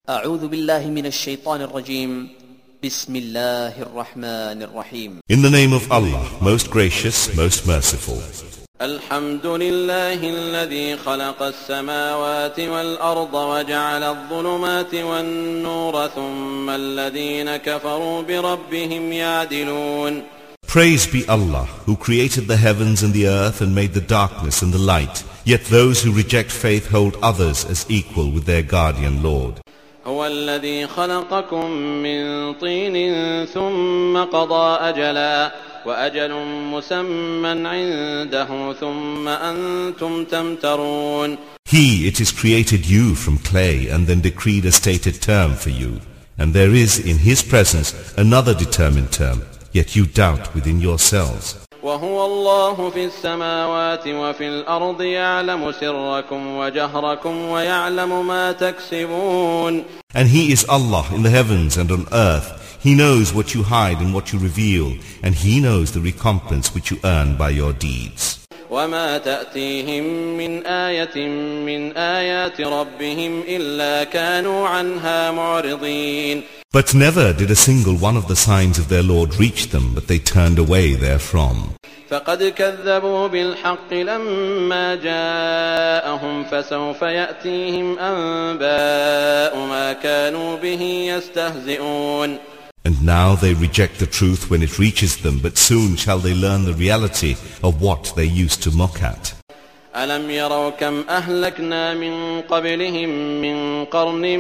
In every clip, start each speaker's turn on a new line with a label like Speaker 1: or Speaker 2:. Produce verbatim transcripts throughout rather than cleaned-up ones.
Speaker 1: أعوذ بالله من الشيطان الرجيم. بسم الله الرحمن الرحيم.
Speaker 2: In the name of Allah, most gracious, most merciful.
Speaker 3: الحمد لله الذي خلق السماوات والأرض وجعل الظلمات والنور ثم الذين كفروا بربهم يعدلون.
Speaker 2: Praise be Allah, who created the heavens and the earth and made the darkness and the light. Yet those who reject faith hold others as equal with their guardian Lord.
Speaker 3: هو الذي خلقكم من طين ثم قضى أجلا وأجل مسمى عنده ثم أنتم تمترون.
Speaker 2: He, it is created you from clay and then decreed a stated term for you. And there is in His presence another determined term, yet you doubt within yourselves.
Speaker 3: وهو الله في السماوات وفي الأرض يعلم سركم وجهركم ويعلم ما تكسبون.
Speaker 2: And He is Allah in the heavens and on earth. He knows what you hide and what you reveal, and He knows the recompense which you earn by your deeds.
Speaker 3: وما تأتيهم من آية من آيات ربهم إلا كانوا عنها معرضين.
Speaker 2: But never did a single one of the signs of their Lord reach them, but they turned away therefrom.
Speaker 3: فقد كذبوا بالحق لما جاءهم فسوف يأتيهم أنباء ما كانوا به يستهزئون.
Speaker 2: And now they reject the truth when it reaches them, but soon shall they learn the reality of what they used to mock at.
Speaker 3: ألم يروا كم أهلكنا من قبلهم من قرن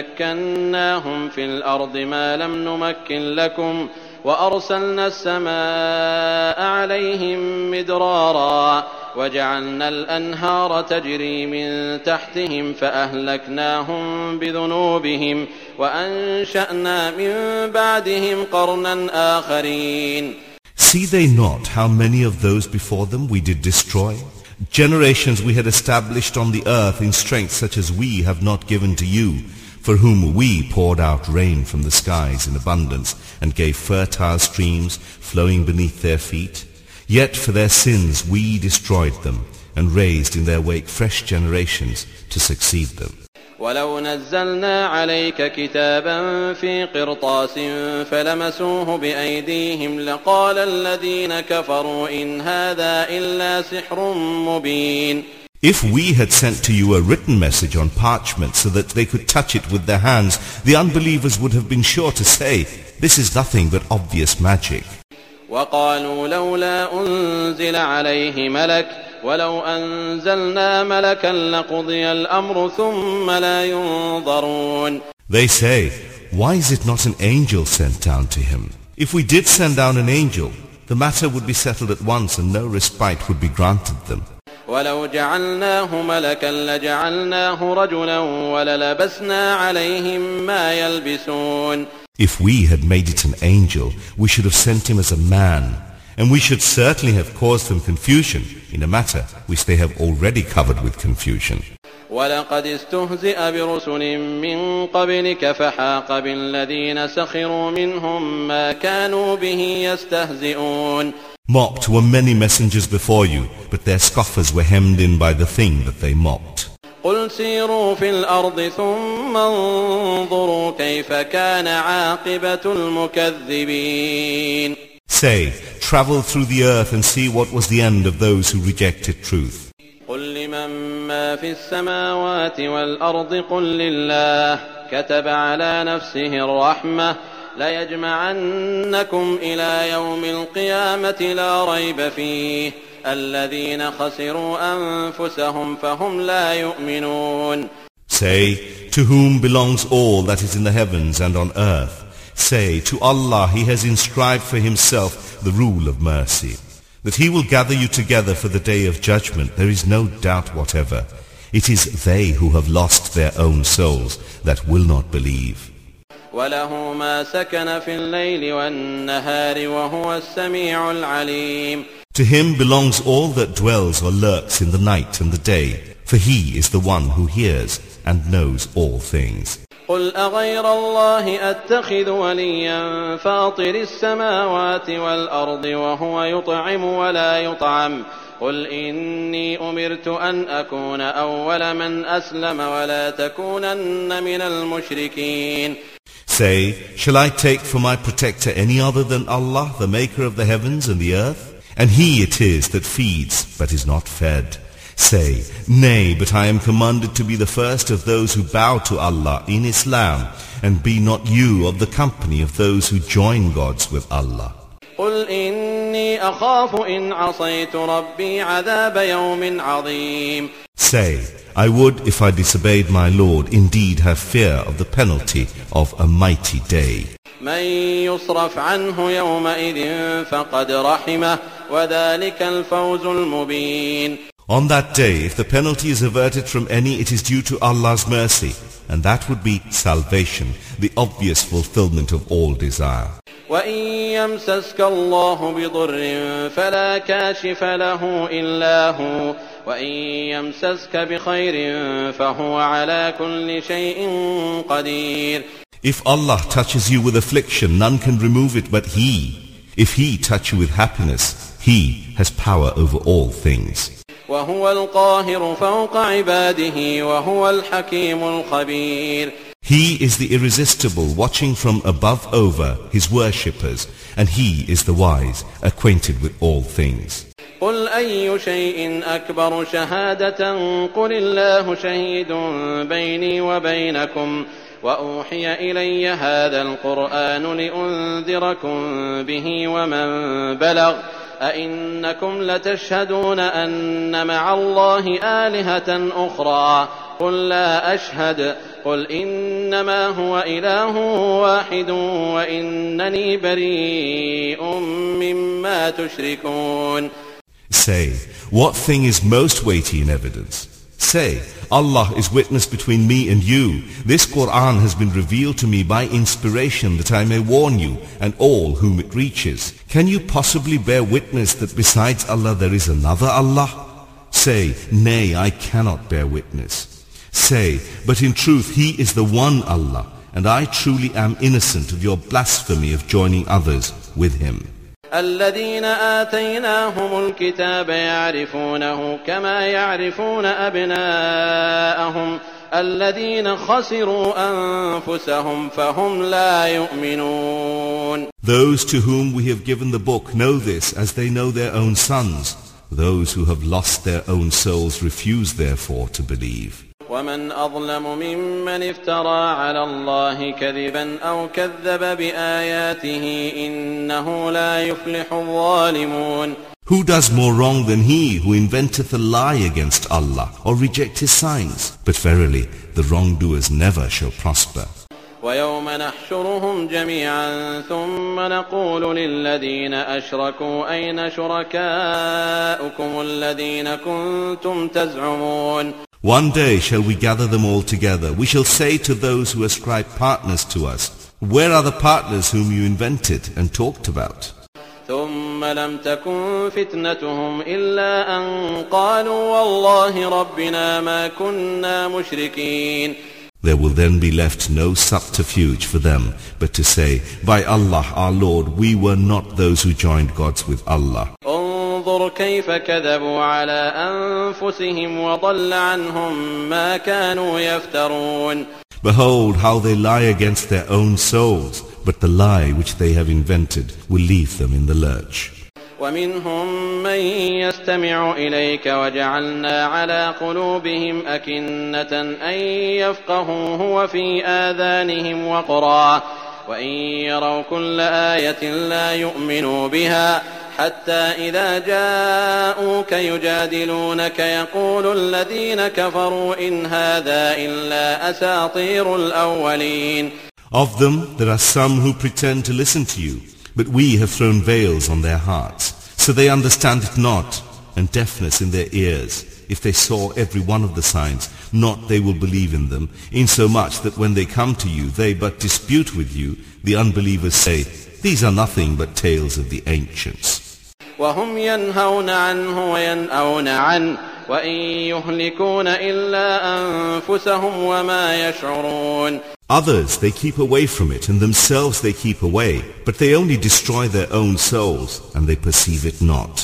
Speaker 3: مكناهم في الأرض ما لم نمكن لكم وأرسلنا السماء عليهم مدرارا وجعلنا الأنهار تجري من تحتهم فأهلكناهم بذنوبهم وأنشأنا من بعدهم قرنا آخرين.
Speaker 2: See they not how many of those before them we did destroy? Generations we had established on the earth in strength such as we have not given to you, for whom we poured out rain from the skies in abundance and gave fertile streams flowing beneath their feet. Yet for their sins we destroyed them and raised in their wake fresh generations to succeed them.
Speaker 3: ولو نزلنا عليك كتابا في قرطاس فلمسوه بأيديهم لقال الذين كفروا إن هذا إلا سحر مبين.
Speaker 2: If we had sent to you a written message on parchment so that they could touch it with their hands, the unbelievers would have been sure to say, this is nothing but obvious magic.
Speaker 3: وقالوا لولا أنزل عليه ملك ولو أنزلنا ملكا لقضي الأمر ثم لا ينظرون.
Speaker 2: They say, why is it not an angel sent down to him? If we did send down an angel, the matter would be settled at once and no respite would be granted them.
Speaker 3: ولو جعلناه ملكا لجعلناه رجلا وللبسنا عليهم ما يلبسون.
Speaker 2: If we had made it an angel, we should have sent him as a man, and we should certainly have caused them confusion in a matter which they have already covered with confusion.
Speaker 3: ولقد استهزئ برسل من قبلك فحاق بالذين سخروا منهم ما كانوا به يستهزئون.
Speaker 2: Mocked were many messengers before you, but their scoffers were hemmed in by the thing that they mocked.
Speaker 3: قل سيروا في الأرض ثم انظروا كيف كان عاقبة المكذبين.
Speaker 2: Say, travel through the earth and see what was the end of those who rejected truth.
Speaker 3: قل لمن ما في السماوات والأرض قل لله كتب على نفسه الرحمة ليجمعنكم إلى يوم القيامة لا ريب فيه الذين خسروا أنفسهم فهم لا يؤمنون.
Speaker 2: Say, to whom belongs all that is in the heavens and on earth? Say, to Allah He has inscribed for Himself the rule of mercy, that He will gather you together for the day of judgment. There is no doubt whatever. It is they who have lost their own souls that will not believe.
Speaker 3: وله ما سكن في الليل والنهار وهو السميع العليم.
Speaker 2: To Him belongs all that dwells or lurks in the night and the day, for He is the one who hears and knows all things.
Speaker 3: قل أغير الله أتخذ وليا فاطر السماوات والأرض وهو يطعم ولا يطعم قل إني أمرت أن أكون أول من أسلم ولا تكونن من المشركين.
Speaker 2: Say, shall I take for my protector any other than Allah, the maker of the heavens and the earth? And He it is that feeds, but is not fed. Say, nay, but I am commanded to be the first of those who bow to Allah in Islam, and be not you of the company of those who join gods with Allah.
Speaker 3: قل إني أخاف إن عصيت ربي عذاب يوم عظيم.
Speaker 2: Say, I would, if I disobeyed my Lord, indeed have fear of the penalty of a mighty day.
Speaker 3: من يصرف عنه يومئذ فقد رحمه وذلك الفوز المبين.
Speaker 2: On that day, if the penalty is averted from any, it is due to Allah's mercy, and that would be salvation, the obvious fulfillment of all desire.
Speaker 3: وإن يمسسك الله بضر فلا كاشف له إلا هو وإن يمسسك بخير فهو على كل شيء قدير.
Speaker 2: If Allah touches you with affliction, none can remove it but He. If He touch you with happiness, He has power over all things.
Speaker 3: وهو القاهر فوق عباده وهو الحكيم الخبير.
Speaker 2: He is the irresistible, watching from above over His worshippers, and He is the wise, acquainted with all things.
Speaker 3: قل أي شيء أكبر شهادة قل الله شهيد بيني وبينكم وأوحي إلي هذا القرآن لأنذركم به ومن بلغ أئنكم لتشهدون أن مع الله آلهة أخرى قل لا أشهد قل إنما هو إله واحد وإنني بريء مما تشركون.
Speaker 2: Say, what thing is most weighty in evidence? Say, Allah is witness between me and you. This Qur'an has been revealed to me by inspiration that I may warn you and all whom it reaches. Can you possibly bear witness that besides Allah there is another Allah? Say, nay, I cannot bear witness. Say, but in truth He is the one Allah, and I truly am innocent of your blasphemy of joining others with Him.
Speaker 3: الذين آتيناهم الكتاب يعرفونه كما يعرفون أبناءهم الذين خسروا أنفسهم فهم لا يؤمنون.
Speaker 2: Those to whom we have given the book know this as they know their own sons. Those who have lost their own souls refuse therefore to believe.
Speaker 3: ومن أظلم ممن افترى على الله كذبا أو كذب بآياته إنه لا يفلح الظالمون.
Speaker 2: Who does more wrong than he who inventeth a lie against Allah or reject His signs? But verily, the wrongdoers never shall prosper.
Speaker 3: ويوم نحشرهم جميعا ثم نقول للذين أشركوا أين شركاؤكم الذين كنتم تزعمون.
Speaker 2: One day shall we gather them all together. We shall say to those who ascribe partners to us, where are the partners whom you invented and talked about?
Speaker 3: ثم لم تكن فتنتهم إلا أن قالوا والله ربنا ما كنا مشركين.
Speaker 2: There will then be left no subterfuge for them, but to say, by Allah our Lord, we were not those who joined gods with Allah.
Speaker 3: انظر كيف كذبوا على أنفسهم وضل عنهم ما كانوا يفترون.
Speaker 2: Behold how they lie against their own souls, but the lie which they have invented will leave them in the lurch.
Speaker 3: ومنهم من يستمع إليك وجعلنا على قلوبهم أكنة أن يفقهوه وفي آذانهم وقرا وإن يروا كل آية لا يؤمنوا بها حتى إذا جاءوك يجادلونك يقول الذين كفروا إن هذا إلا أساطير الأولين.
Speaker 2: Of them there are some who pretend to listen to you, but we have thrown veils on their hearts, so they understand it not, and deafness in their ears. If they saw every one of the signs, not they will believe in them, insomuch that when they come to you, they but dispute with you. The unbelievers say, these are nothing but tales of the ancients.
Speaker 3: وهم ينهون عنه وينأون عنه وإن يهلكون إلا أنفسهم وما يشعرون.
Speaker 2: Others they keep away from it, and themselves they keep away, but they only destroy their own souls, and they perceive it not.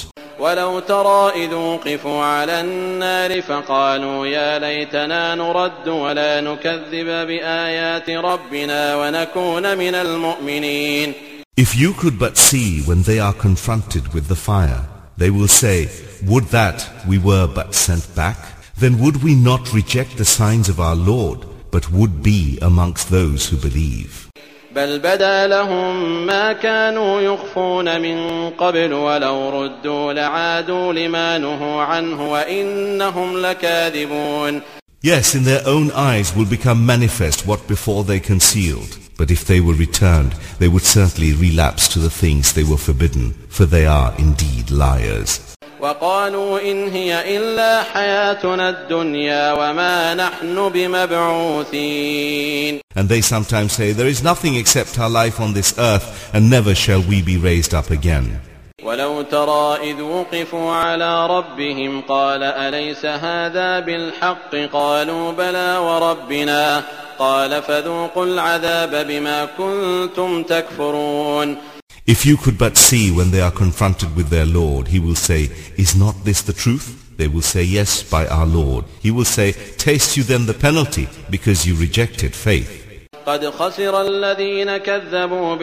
Speaker 3: ولو ترى إذ وقفوا على النار فقالوا يا ليتنا نرد ولا نكذب بآيات ربنا ونكون من المؤمنين.
Speaker 2: If you could but see when they are confronted with the fire, they will say, would that we were but sent back? Then would we not reject the signs of our Lord, but would be amongst those who believe.
Speaker 3: بل بدا لهم ما كانوا يخفون من قبل ولو ردوا لعادوا لما نهوا عنه وإنهم لكاذبون.
Speaker 2: Yes, in their own eyes will become manifest what before they concealed. But if they were returned, they would certainly relapse to the things they were forbidden, for they are indeed liars.
Speaker 3: وقالوا إن هي إلا حياتنا الدنيا وما نحن بمبعوثين.
Speaker 2: And they sometimes say, there is nothing except our life on this earth, and never shall we be raised up again.
Speaker 3: ولو ترى إذ وقفوا على ربهم قال أليس هذا بالحق قالوا بلى وربنا قال فذوقوا العذاب بما كنتم تكفرون.
Speaker 2: If you could but see when they are confronted with their Lord, he will say, is not this the truth? They will say, yes, by our Lord. He will say, taste you then the penalty because you rejected faith.
Speaker 3: قد خسر الذين كذبوا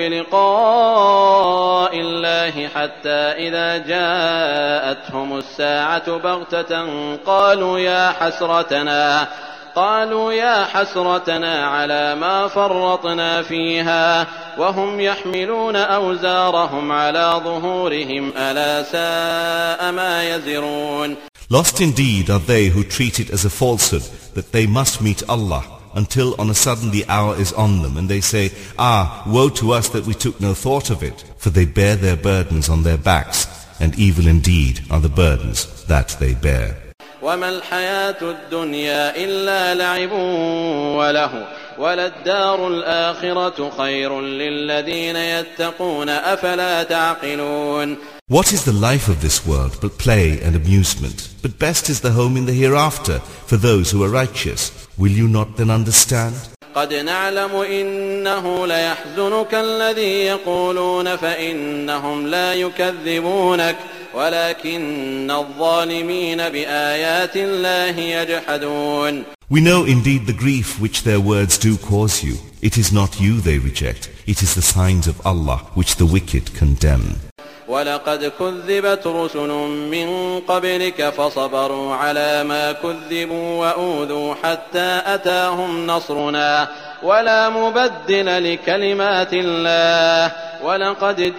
Speaker 3: بلقاء الله حتى إذا جاءتهم الساعة بغتة قالوا يا حسرتنا قالوا يا حسرتنا على ما فرطنا فيها وهم يحملون أوزارهم على ظهورهم ألا ساء ما يزرون.
Speaker 2: Lost indeed are they who treat it as a falsehood that they must meet Allah, until on a sudden the hour is on them, and they say, ah, woe to us that we took no thought of it, for they bear their burdens on their backs, and evil indeed are the burdens that they bear.
Speaker 3: وما الحياة الدنيا إلا لعب وله وللدار الآخرة خير للذين يتقون أفلا تعقلون.
Speaker 2: What is the life of this world but play and amusement? But best is the home in the hereafter for those who are righteous. Will you not then understand?
Speaker 3: قد نعلم إنه ليحزنك الذي يقولون فإنهم لا يكذبونك ولكن الظالمين بآيات الله يجحدون.
Speaker 2: We know indeed the grief which their words do cause you. It is not you they reject. It is the signs of Allah which the wicked condemn.
Speaker 3: ولقد كذبت رسل من قبلك فصبروا على ما كذبوا وأوذوا حتى أتاهم نصرنا ولا مبدل لكلمات الله ولقد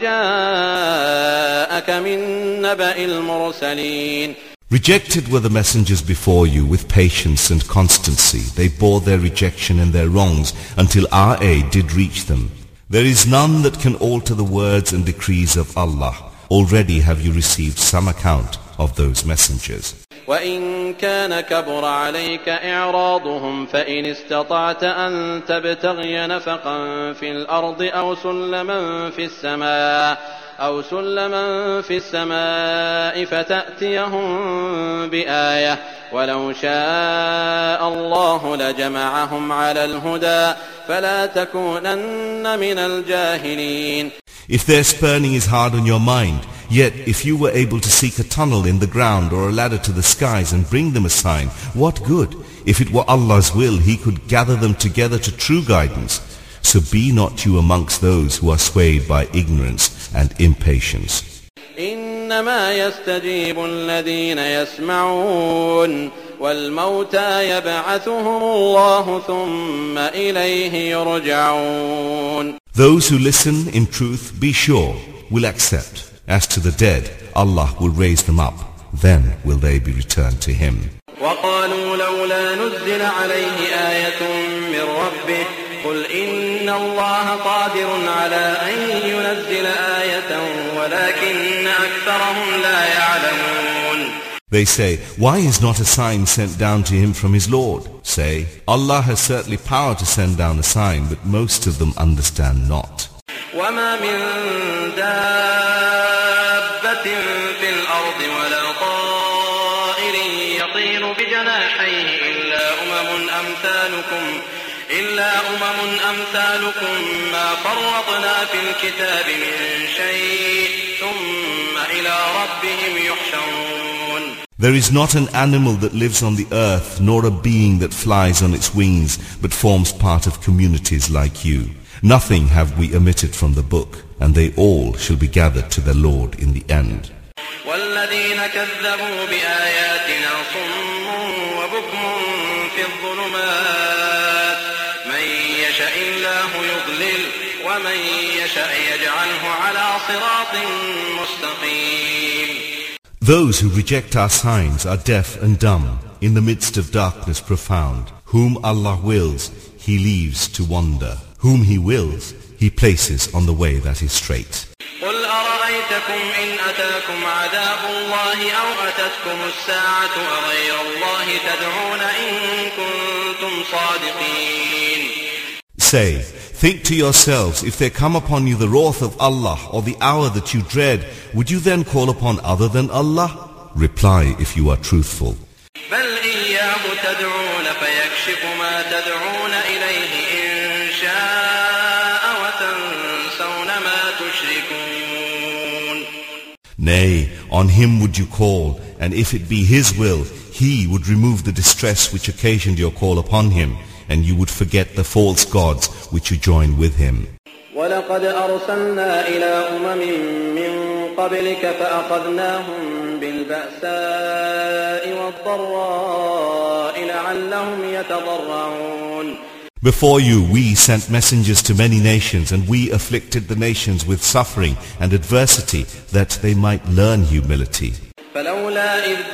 Speaker 3: جاءك من نبأ المرسلين.
Speaker 2: Rejected were the messengers before you with patience and constancy. They bore their rejection and their wrongs until our aid did reach them. There is none that can alter the words and decrees of Allah. Already have you received some account of those messengers.
Speaker 3: وإن كان كبر عليك إعراضهم فإن استطعت أن تبتغي نفقا في الأرض أو سلما في السماء أو سلما في السماء فتأتيهم بآية ولو شاء الله لجمعهم على الهدى فلا تكونن من الجاهلين.
Speaker 2: If their spurning is hard on your mind, yet if you were able to seek a tunnel in the ground or a ladder to the skies and bring them a sign, what good? If it were Allah's will, He could gather them together to true guidance. So be not you amongst those who are swayed by ignorance and impatience.
Speaker 3: إنما يستجيب الذين يسمعون والموتى يبعثهم الله ثم إليه يرجعون.
Speaker 2: Those who listen in truth, be sure, will accept. As to the dead, Allah will raise them up. Then will they be returned to Him.
Speaker 3: وقالوا لولا نزل عليه آية من ربه قل إن الله قادر على أن ينزل آية ولكن أكثرهم لا يعلمون.
Speaker 2: They say, why is not a sign sent down to him from his Lord? Say, Allah has certainly power to send down a sign, but most of them understand not.
Speaker 3: وما من دابة في الأرض ولا طائر يطير بجناحيه إلا أمم أمثالكم إلا أمم أمثالكم ما فرطنا في الكتاب من شيء ثم إلى ربهم يحشرون.
Speaker 2: There is not an animal that lives on the earth, nor a being that flies on its wings, but forms part of communities like you. Nothing have we omitted from the book, and they all shall be gathered to their Lord in the end.
Speaker 3: والذين كذبوا بآياتنا صم وبكم في الظلمات من يشاء الله يضلل ومن يشاء يجعله على صراط مستقيم.
Speaker 2: Those who reject our signs are deaf and dumb, in the midst of darkness profound. Whom Allah wills, He leaves to wander. Whom He wills, He places on the way that is straight.
Speaker 3: قل أرأيتكم إن أتاكم عذاب الله أو أتتكم الساعة أغير الله تدعون إن كنتم صادقين.
Speaker 2: Say, think to yourselves, if there come upon you the wrath of Allah or the hour that you dread, would you then call upon other than Allah? Reply if you are truthful.
Speaker 3: بل إياه تدعون فيكشف ما تدعون إليه إن شاء وتنسون ما تشركون.
Speaker 2: Nay, on Him would you call, and if it be His will, He would remove the distress which occasioned your call upon Him, and you would forget the false gods which you join with Him.
Speaker 3: وَلَقَدْ أَرْسَلْنَا إِلَىٰ أُمَمٍ مِّن قَبْلِكَ فَأَخَذْنَاهُم بِالْبَأْسَاءِ وَالضَّرَّاءِ لَعَلَّهُمْ يَتَضَرَّعُونَ.
Speaker 2: Before you we sent messengers to many nations, and we afflicted the nations with suffering and adversity, that they might learn humility.
Speaker 3: فلولا إذ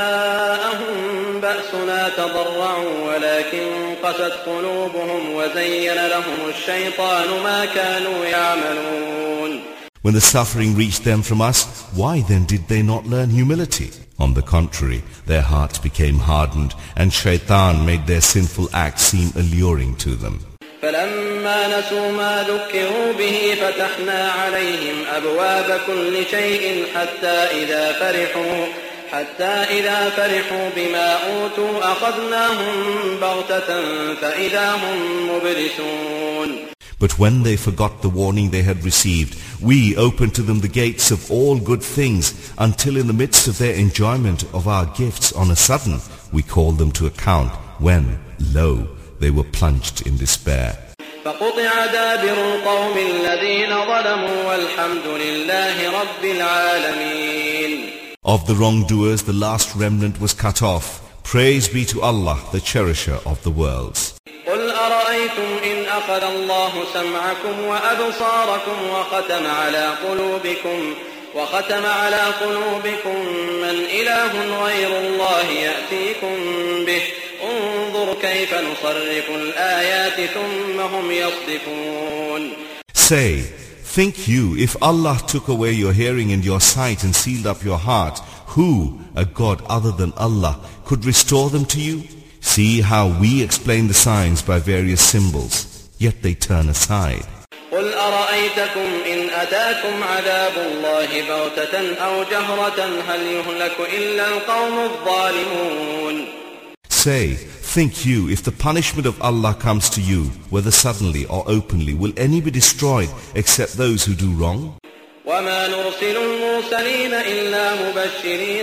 Speaker 3: جاءهم بأسنا تضرعوا ولكن قست قلوبهم وزين لهم الشيطان ما كانوا يعملون.
Speaker 2: When the suffering reached them from us, why then did they not learn humility? On the contrary, their hearts became hardened, and Shaitan made their sinful acts seem alluring to them.
Speaker 3: فلما نسوا ما ذكروا به فتحنا عليهم أبواب كل شيء حتى إذا فرحوا حتى إذا فرحوا بما أوتوا أخذناهم بغتة فإذا هم مبلسون.
Speaker 2: But when they forgot the warning they had received, we opened to them the gates of all good things, until in the midst of their enjoyment of our gifts on a sudden we called them to account, when, lo, they were plunged in despair.
Speaker 3: فقطع دابر القوم الذين ظلموا والحمد لله رب العالمين.
Speaker 2: Of the wrongdoers the last remnant was cut off. Praise be to Allah, the cherisher of the worlds.
Speaker 3: قل أرأيتم إن أخذ الله سمعكم وأبصاركم وختم على قلوبكم وختم على قلوبكم من إله غير الله يأتيكم به انظر كيف نصرف الآيات ثم هم يصدفون.
Speaker 2: Say, think you, if Allah took away your hearing and your sight and sealed up your heart, who, a God other than Allah, could restore them to you? See how we explain the signs by various symbols, yet they turn aside.
Speaker 3: قل أرأيتكم إن أتاكم عذاب الله بغتة أو جهرة هل يهلك إلا القوم الظالمون.
Speaker 2: Say, think you, if the punishment of Allah comes to you, whether suddenly or openly, will any be destroyed except those who do wrong?
Speaker 3: وما نرسل المرسلين إلا مبشرين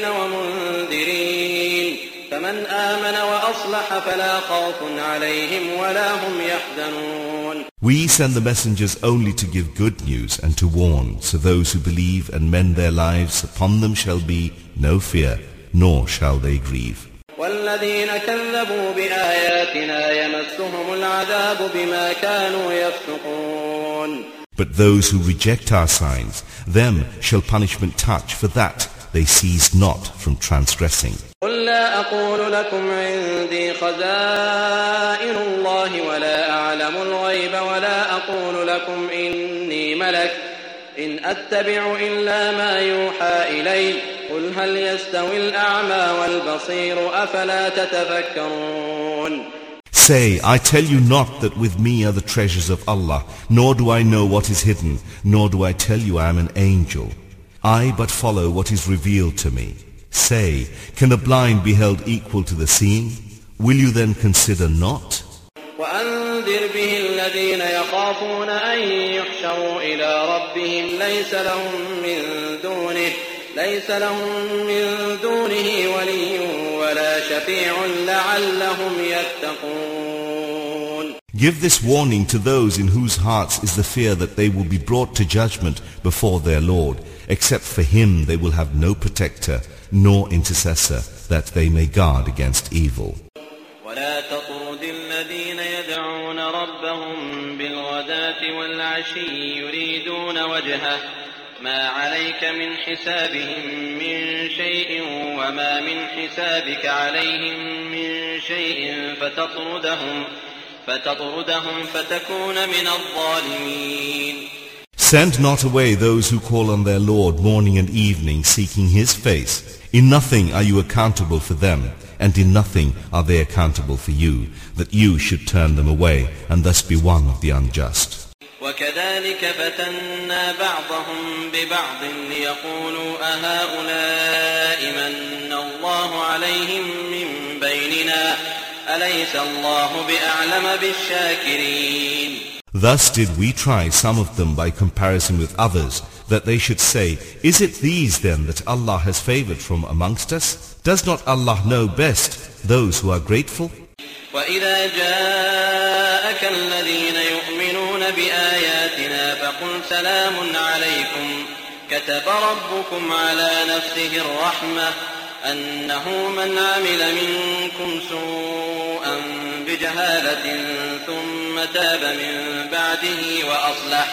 Speaker 3: ومنذرين فمن آمن وأصلح فلا خوف عليهم ولا هم يحزنون.
Speaker 2: We send the messengers only to give good news and to warn, so those who believe and mend their lives, upon them shall be no fear, nor shall they grieve.
Speaker 3: والذين كذبوا بآياتنا يمسهم العذاب بما كانوا يفسقون.
Speaker 2: But those who reject our signs, them shall punishment touch for that they ceased not from transgressing.
Speaker 3: قل لا أقول لكم عندي خزائن الله ولا أعلم الغيب ولا أقول لكم إني ملك إن أتبع إلا ما يوحى إلي قل هل يستوي الأعمى والبصير أفلا تتفكرون.
Speaker 2: Say, I tell you not that with me are the treasures of Allah, nor do I know what is hidden, nor do I tell you I am an angel. I but follow what is revealed to me. Say, can the blind be held equal to the seeing? Will you then consider not?
Speaker 3: وأن وأنذر به الذين يخافون أن يحشروا إلى ربهم ليس لهم من دونه ليس لهم من دونه ولي ولا شفيع لعلهم يتقون.
Speaker 2: Give this warning to those in whose hearts is the fear that they will be brought to judgment before their Lord. Except for him they will have no protector nor intercessor that they may guard against evil.
Speaker 3: ولا تطرد الذين يدعون ربهم بالغداة والعشي يريدون وجهه ما عليك من حسابهم من شيء وما من حسابك عليهم من شيء فتطردهم فتطردهم فتكون من الظالمين.
Speaker 2: Send not away those who call on their Lord morning and evening seeking His face. In nothing are you accountable for them, and in nothing are they accountable for you, that you should turn them away and thus be one of the unjust.
Speaker 3: وكذلك فتنا بعضهم ببعض ليقولوا أهؤلاء من الله عليهم من بيننا أليس الله بأعلم بالشاكرين.
Speaker 2: Thus did we try some of them by comparison with others, that they should say, is it these then that Allah has favored from amongst us? Does not Allah know best those who are grateful?
Speaker 3: وَإِذَا جَاءَكَ الَّذِينَ يُؤْمِنُونَ بِآيَاتِنَا فَقُلْ سَلَامٌ عَلَيْكُمْ كَتَبَ رَبُّكُمْ عَلَى نَفْسِهِ الرَّحْمَةَ أَنَّهُ مَنْ عَمِلَ مِنْكُمْ سُوءًا بجهالة ثم تاب من بعده وأصلح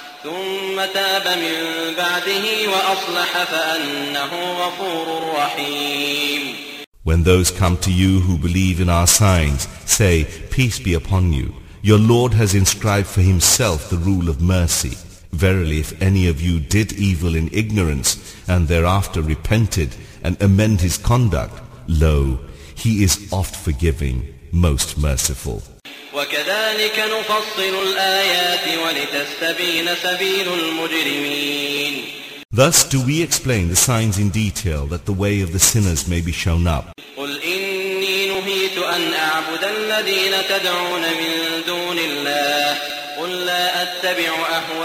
Speaker 3: ثم تاب من بعده وأصلح فأنه غفور رحيم.
Speaker 2: When those come to you who believe in our signs, say, peace be upon you. Your Lord has inscribed for himself the rule of mercy. Verily, if any of you did evil in ignorance and thereafter repented and amend his conduct, lo, he is oft forgiving, most merciful.
Speaker 3: وكذلك نفصل الآيات ولتستبين سبيل المجرمين.
Speaker 2: Thus do we explain the signs in detail that the way of the sinners may be shown up.
Speaker 3: قل إني نهيت أن أعبد الذين تدعون من دون الله قل لا أتبع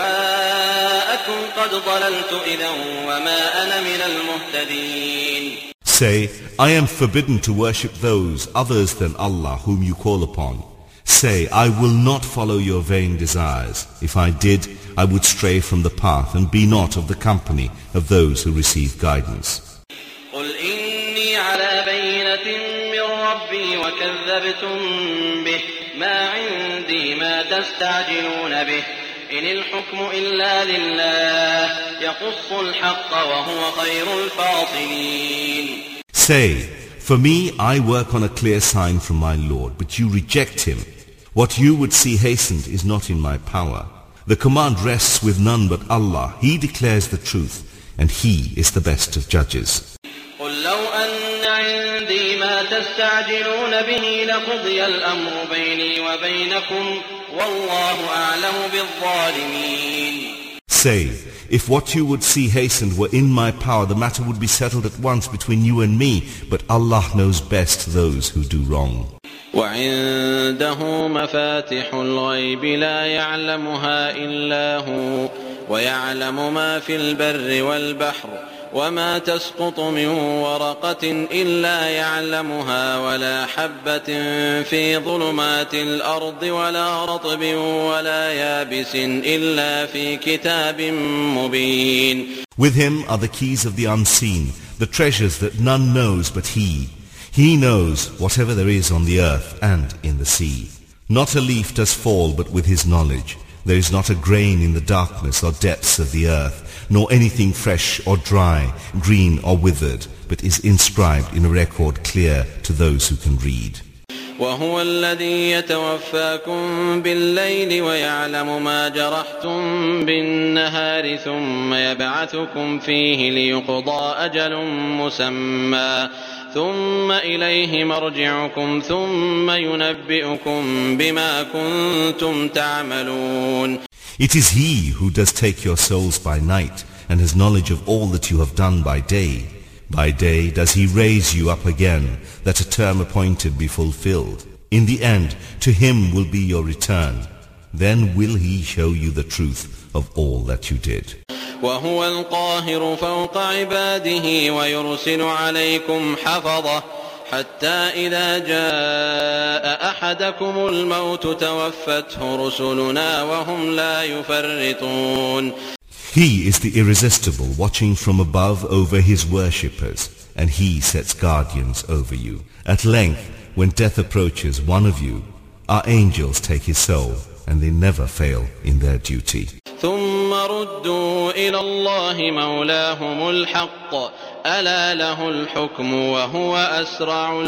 Speaker 3: أهواءكم قد ضللت إذا وما أنا من المهتدين.
Speaker 2: Say, I am forbidden to worship those others than Allah whom you call upon. Say, I will not follow your vain desires. If I did, I would stray from the path and be not of the company of those who receive guidance.
Speaker 3: قل إني على بينة من ربي وكذبتم به ما عندي ما تستعجلون به إن الحكم إلا لله يقص الحق وهو خير الفاصلين.
Speaker 2: Say, for me I work on a clear sign from my Lord, but you reject him. What you would see hastened is not in my power. The command rests with none but Allah. He declares the truth, and He is the best of judges.
Speaker 3: قل لو أن عندي ما تستعجلون به لقضي الأمر بيني وبينكم والله أعلم بالظالمين.
Speaker 2: Say, if what you would see hastened were in my power, the matter would be settled at once between you and me, but Allah knows best those who do wrong.
Speaker 3: وعنده مفاتح الغيب لا يعلمها إلا هو ويعلم ما في البر والبحر وما تسقط من ورقة إلا يعلمها ولا حبة في ظلمات الأرض ولا رطب ولا يابس إلا في كتاب مبين.
Speaker 2: With him are the keys of the unseen, the treasures that none knows but he. He knows whatever there is on the earth and in the sea. Not a leaf does fall but with his knowledge. There is not a grain in the darkness or depths of the earth, nor anything fresh or dry, green or withered, but is inscribed in a record clear to those who can read.
Speaker 3: وهو الذي يتوفاكم بالليل ويعلم ما جرحتم بالنهار ثم يبعثكم فيه ليقضى أجل مسمى ثم إليه مرجعكم ثم ينبئكم بما كنتم تعملون.
Speaker 2: It is He who does take your souls by night and has knowledge of all that you have done by day. By day does He raise you up again, that a term appointed be fulfilled. In the end, to him will be your return. Then will he show you the truth of all that you did.
Speaker 3: وهو القاهر فوق عباده ويرسل عليكم حفظة حتى إذا جاء أحدكم الموت توفته رسلنا وهم لا يفرطون.
Speaker 2: He is the irresistible, watching from above over his worshippers, and he sets guardians over you. At length, when death approaches one of you, our angels take his soul, and they never fail in their duty.
Speaker 3: ثم ردوا إلى الله مولاهم الحق ألا له الحكم وهو أسرع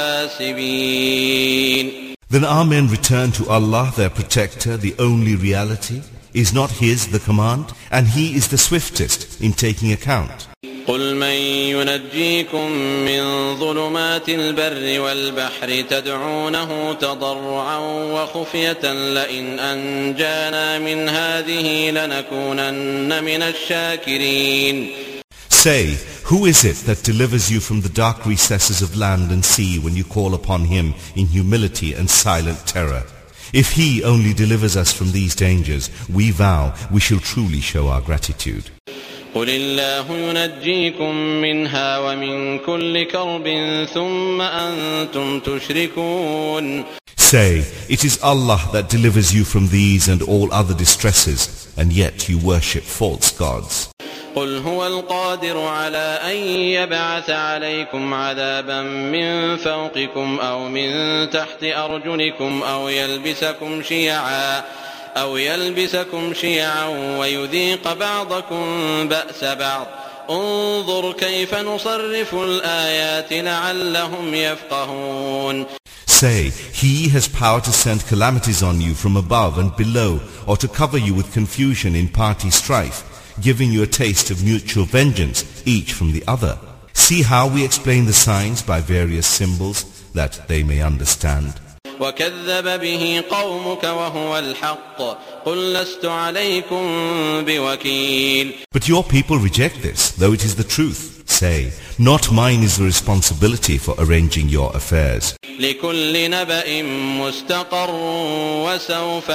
Speaker 3: الحاسبين.
Speaker 2: Then our men return to Allah, their protector, the only reality. Is not his the command? And he is the swiftest in taking account.
Speaker 3: قل من ينجيكم من ظلمات البر والبحر تدعونه تضرعا وخفية لئن أنجانا من هذه لنكونن من الشاكرين.
Speaker 2: Say, who is it that delivers you from the dark recesses of land and sea when you call upon him in humility and silent terror? If he only delivers us from these dangers, we vow we shall truly show our gratitude.
Speaker 3: قل الله ينجيكم منها ومن كل كرب ثم أنتم تشركون.
Speaker 2: Say, it is Allah that delivers you from these and all other distresses, and yet you worship false gods.
Speaker 3: قل هو القادر على أن يبعث عليكم عذابا من فوقكم أو من تحت أرجلكم أو يلبسكم شيعا أو يلبسكم شيعا ويذيق بعضكم بأس بعض انظر كيف نصرف الآيات لعلهم يفقهون.
Speaker 2: Say, he has power to send calamities on you from above and below, or to cover you with confusion in party strife, giving you a taste of mutual vengeance, each from the other. See how we explain the signs by various symbols, that they may understand.
Speaker 3: وكذب به قومك وهو الحق قل لست عليكم بوكيل.
Speaker 2: But your people reject this, though it is the truth. Say, not mine is the responsibility for arranging your affairs.
Speaker 3: لكل نبأ مستقر وسوف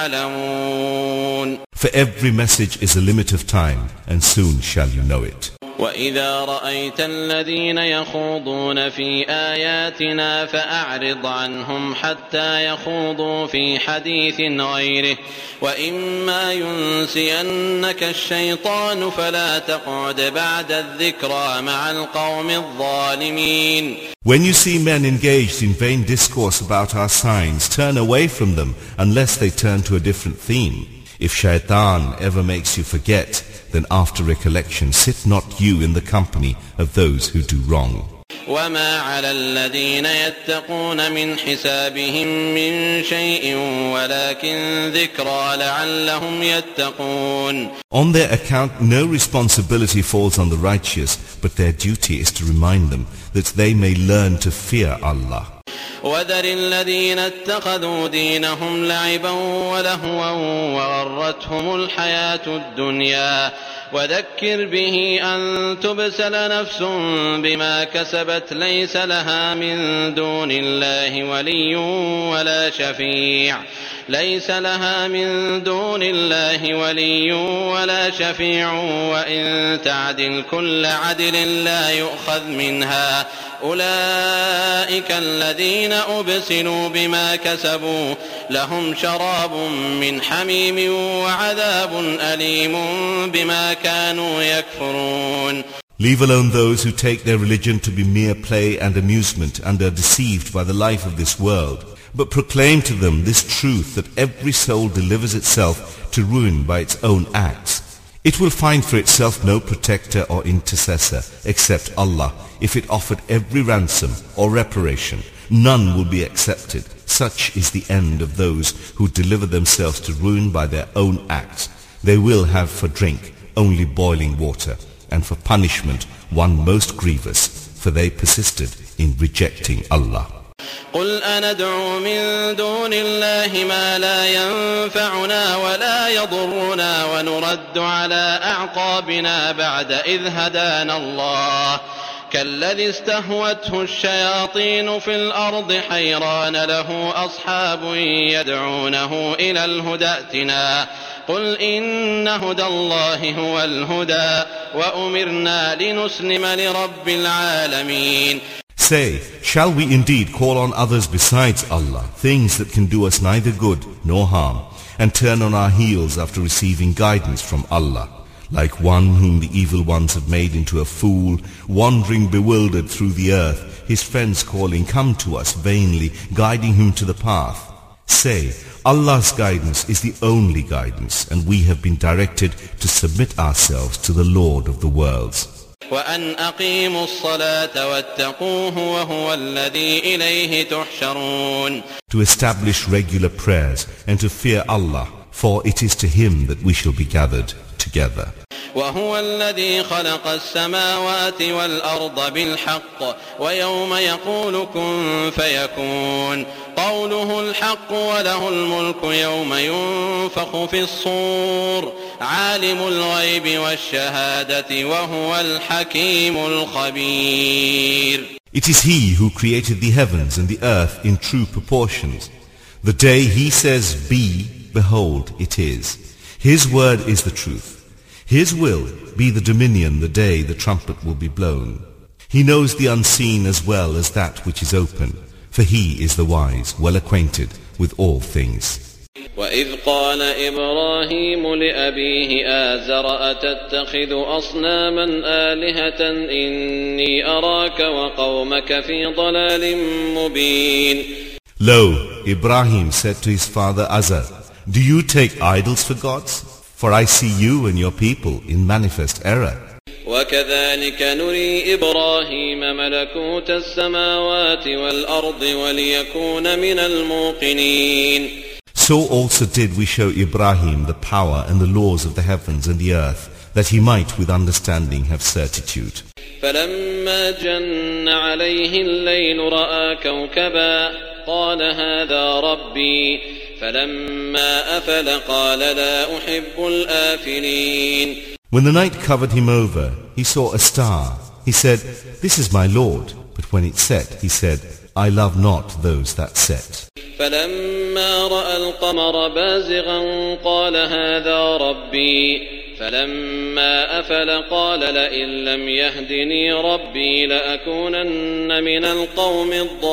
Speaker 3: تعلمون.
Speaker 2: For every message is a limit of time, and soon shall you know it.
Speaker 3: وإذا رأيت الذين يخوضون في آياتنا فأعرض عنهم حتى يخوضوا في حديث غيره وإما ينسينك الشيطان فلا تقعد بعد الذكرى مع القوم الظالمين.
Speaker 2: When you see men engaged in vain discourse about our signs, turn away from them unless they turn to a different theme. If shaitan ever makes you forget, then after recollection sit not you in the company of those who do wrong.
Speaker 3: وما على الذين يتقون من حسابهم من شيء ولكن ذكرى لعلهم يتقون.
Speaker 2: On their account no responsibility falls on the righteous, but their duty is to remind them that they may learn to fear Allah.
Speaker 3: وذر الذين اتخذوا دينهم لعبا ولهوا وغرتهم الحياة الدنيا وذكر به أن تبسل نفس بما كسبت ليس لها من دون الله ولي ولا شفيع ليس لها من دون الله ولي ولا شفيع وإن تعدل كل عدل لا يؤخذ منها أولئك الذين أبسلوا بما كسبوا لهم شراب من حميم وعذاب أليم بما كانوا يكفرون.
Speaker 2: Leave alone those who take their religion to be mere play and amusement and are deceived by the life of this world. But proclaim to them this truth that every soul delivers itself to ruin by its own acts. It will find for itself no protector or intercessor except Allah. If it offered every ransom or reparation, none will be accepted. Such is the end of those who deliver themselves to ruin by their own acts. They will have for drink only boiling water, and for punishment one most grievous, for they persisted in rejecting Allah.
Speaker 3: قل أندعو من دون الله ما لا ينفعنا ولا يضرنا ونرد على أعقابنا بعد إذ هدانا الله كالذي استهوته الشياطين في الأرض حيران له أصحاب يدعونه إلى الهدى ائتنا قل إن هدى الله هو الهدى وأمرنا لنسلم لرب العالمين.
Speaker 2: Say, shall we indeed call on others besides Allah, things that can do us neither good nor harm, and turn on our heels after receiving guidance from Allah? Like one whom the evil ones have made into a fool, wandering bewildered through the earth, his friends calling, come to us vainly, guiding him to the path. Say, Allah's guidance is the only guidance, and we have been directed to submit ourselves to the Lord of the worlds.
Speaker 3: وأن أقيموا الصلاة واتقوه وهو الذي إليه تحشرون.
Speaker 2: To establish regular prayers and to fear Allah, for it is to Him that we shall be gathered together.
Speaker 3: وهو الذي خلق السماوات والأرض بالحق ويوم يقول كن فيكون قوله الحق وله الملك يوم ينفخ في الصور عالم الغيب والشهادة وهو الحكيم الخبير.
Speaker 2: It is He who created the heavens and the earth in true proportions. The day He says be, behold, it is. His word is the truth. His will be the dominion the day the trumpet will be blown. He knows the unseen as well as that which is open, for He is the wise, well acquainted with all things.
Speaker 3: وَإِذْ قَالَ إِبْرَاهِيمُ لِأَبِيهِ آزَرَ أَتَتَّخِذُ أَصْنَامًا آلِهَةً إِنِّي أَرَاكَ وَقَوْمَكَ فِي ضَلَالٍ مُبِينٍ.
Speaker 2: Lo, Ibrahim said to his father Azar, do you take idols for gods? For I see you and your people in manifest error.
Speaker 3: وَكَذَلِكَ نُرِي إِبْرَاهِيمَ مَلَكُوتَ السَّمَاوَاتِ وَالْأَرْضِ وَلِيَكُونَ مِنَ الْمُوقِنِينَ.
Speaker 2: So also did we show Ibrahim the power and the laws of the heavens and the earth, that he might with understanding have certitude.
Speaker 3: فَلَمَّا جَنَّ عَلَيْهِ اللَّيْلُ رَأَى كَوْكَبًا قَالَ هَذَا رَبِّي فَلَمَّا أَفَلَ قَالَ لَا أُحِبُّ الْآفِلِينَ.
Speaker 2: When the night covered him over, he saw a star. He said, this is my Lord. But when it set, he said, I love not those that set.
Speaker 3: فَلَمَّا رَأَى الْقَمَرَ بَازِغًا قَالَ هَذَا رَبِّي فَلَمَّا أَفَلَ قَالَ لَئِن لَّمْ يَهْدِنِي رَبِّي لَأَكُونَنَّ مِنَ الْقَوْمِ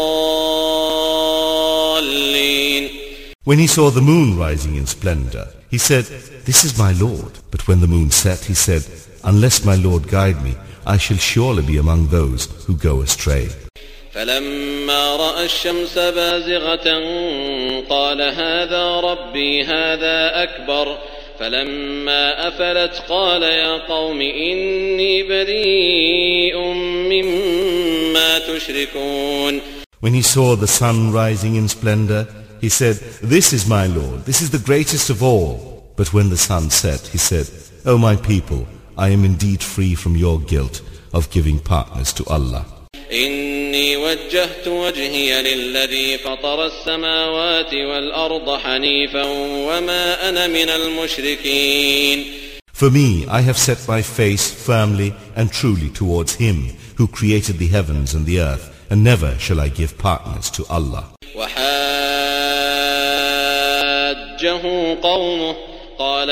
Speaker 3: الضَّالِّينَ.
Speaker 2: When he saw the moon rising in splendor, he said, this is my Lord. But when the moon set, he said, unless my Lord guide me, I shall surely be among those who go astray.
Speaker 3: فَلَمَّا رَأَى الشَّمْسَ بَازِغَةً قَالَ هَذَا رَبِّي هَذَا أَكْبَرُ فَلَمَّا أَفَلَتْ قَالَ يَا قَوْمِ إِنِّي بَرِيءٌ مِّمَّا تُشْرِكُونَ.
Speaker 2: When he saw the sun rising in splendor, he said, this is my Lord, this is the greatest of all. But when the sun set, he said, O my people, I am indeed free from your guilt of giving partners to Allah.
Speaker 3: إِنِّي وَجَّهْتُ وَجْهِيَ لِلَّذِي فَطَرَ السَّمَاوَاتِ وَالْأَرْضَ حَنِيفًا وَمَا أَنَا مِنَ الْمُشْرِكِينَ.
Speaker 2: For me, I have set my face firmly and truly towards Him who created the heavens and the earth, and never shall I give partners to Allah.
Speaker 3: وَحَاجَّهُ قَوْمُهُ قَالَ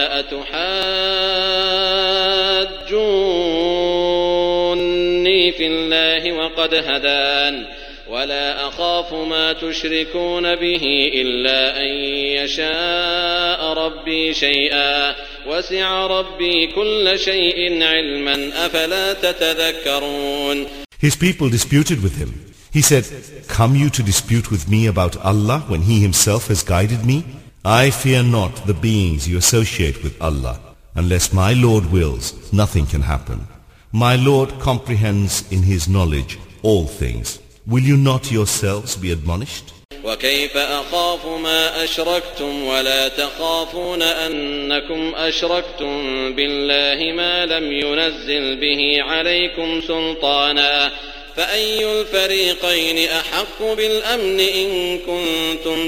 Speaker 3: أَتُحَاجُّونِّي فِي اللَّهِ وَقَدْ هَدَانِ وَلَا أَخَافُ مَا تُشْرِكُونَ بِهِ إِلَّا أَن يَشَاءَ رَبِّي شَيْئًا وَسِعَ رَبِّي كُلَّ شَيْءٍ عِلْمًا أَفَلَا تَتَذَكَّرُونَ.
Speaker 2: His people disputed with him. He said, come you to dispute with me about Allah when He Himself has guided me? I fear not the beings you associate with Allah. Unless my Lord wills, nothing can happen. My Lord comprehends in His knowledge all things. Will you not yourselves be admonished?
Speaker 3: وَكَيْفَ أَخَافُ مَا أَشْرَكْتُمْ وَلَا تَخَافُونَ أَنَّكُمْ أَشْرَكْتُمْ بِاللَّهِ مَا لَمْ يُنَزِّلْ بِهِ عَلَيْكُمْ سُلْطَانًا فَأَيُّ الْفَرِيقَيْنِ أَحَقُّ بِالْأَمْنِ إِن كُنتُمْ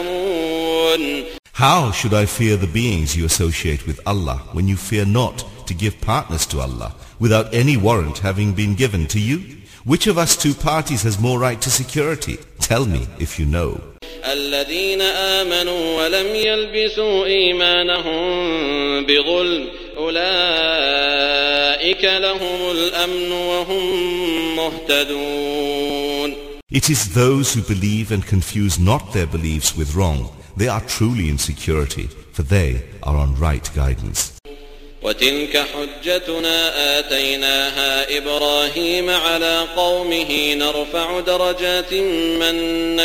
Speaker 3: تَعْلَمُونَ.
Speaker 2: How should I fear the beings you associate with Allah when you fear not to to give partners to Allah without any warrant having been given to you? Which of us two parties has more right to security? Tell me if you know.
Speaker 3: الذين آمنوا ولم يلبسوا إيمانهم بظلم أولئك لهم الأمن وهم مهتدون.
Speaker 2: It is those who believe and confuse not their beliefs with wrong. They are truly in security, for they are on right guidance.
Speaker 3: وتلك حجتنا آتيناها إبراهيم على قومه نرفع درجات من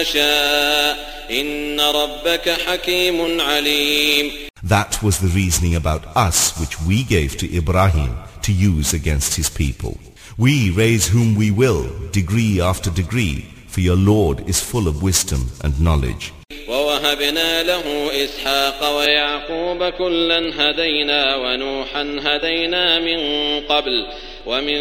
Speaker 3: نشاء إن ربك حكيم عليم.
Speaker 2: That was the reasoning about us which we gave to Ibrahim to use against his people. We raise whom we will, degree after degree, for your Lord is full of wisdom and knowledge.
Speaker 3: ووهبنا له إسحاق ويعقوب كلا هدينا ونوحا هدينا من قبل ومن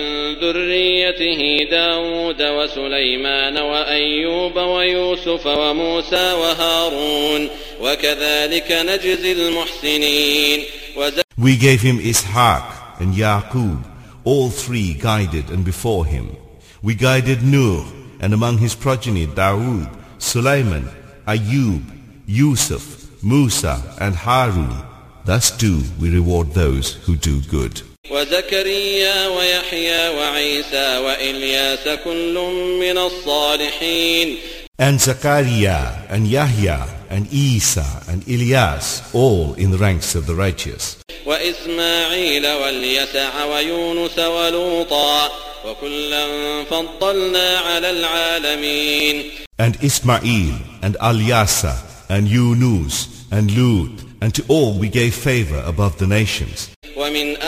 Speaker 3: ذريته داود وسليمان وأيوب ويوسف وموسى وهارون وكذلك نجزي المحسنين.
Speaker 2: We gave him Ishaq and Yaqub, all three guided and before him. We guided Nuh, and among his progeny Dawood, Sulaiman, Ayub, Yusuf, Musa and Harun. Thus do we reward those who do good.
Speaker 3: وزكريا ويحيى وعيسى وإلياس كل من الصالحين.
Speaker 2: And Zakaria and Yahya and Isa and Ilyas, all in the ranks of the righteous.
Speaker 3: وإسماعيل واليسع ويونس ولوطا وكلا فضلنا على العالمين.
Speaker 2: And Ismail and Al-Yasa and Yunus and Lut, and to all we gave favor above the nations.
Speaker 3: ومن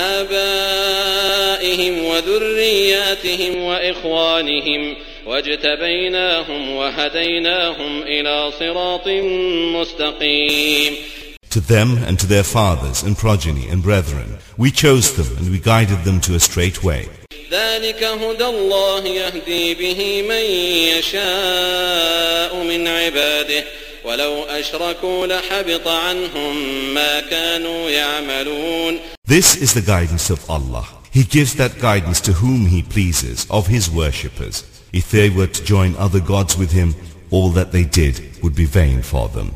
Speaker 3: آبائهم وذرياتهم وإخوانهم واجتبيناهم وهديناهم إلى صراط مستقيم.
Speaker 2: To them and to their fathers and progeny and brethren, we chose them and we guided them to a straight way.
Speaker 3: ذلك هدى الله يهدي به من يشاء من عباده ولو أشركوا لحبط عنهم ما كانوا يعملون.
Speaker 2: This is the guidance of Allah. He gives that guidance to whom He pleases of His worshippers. If they were to join other gods with Him, all that they did would be vain for them.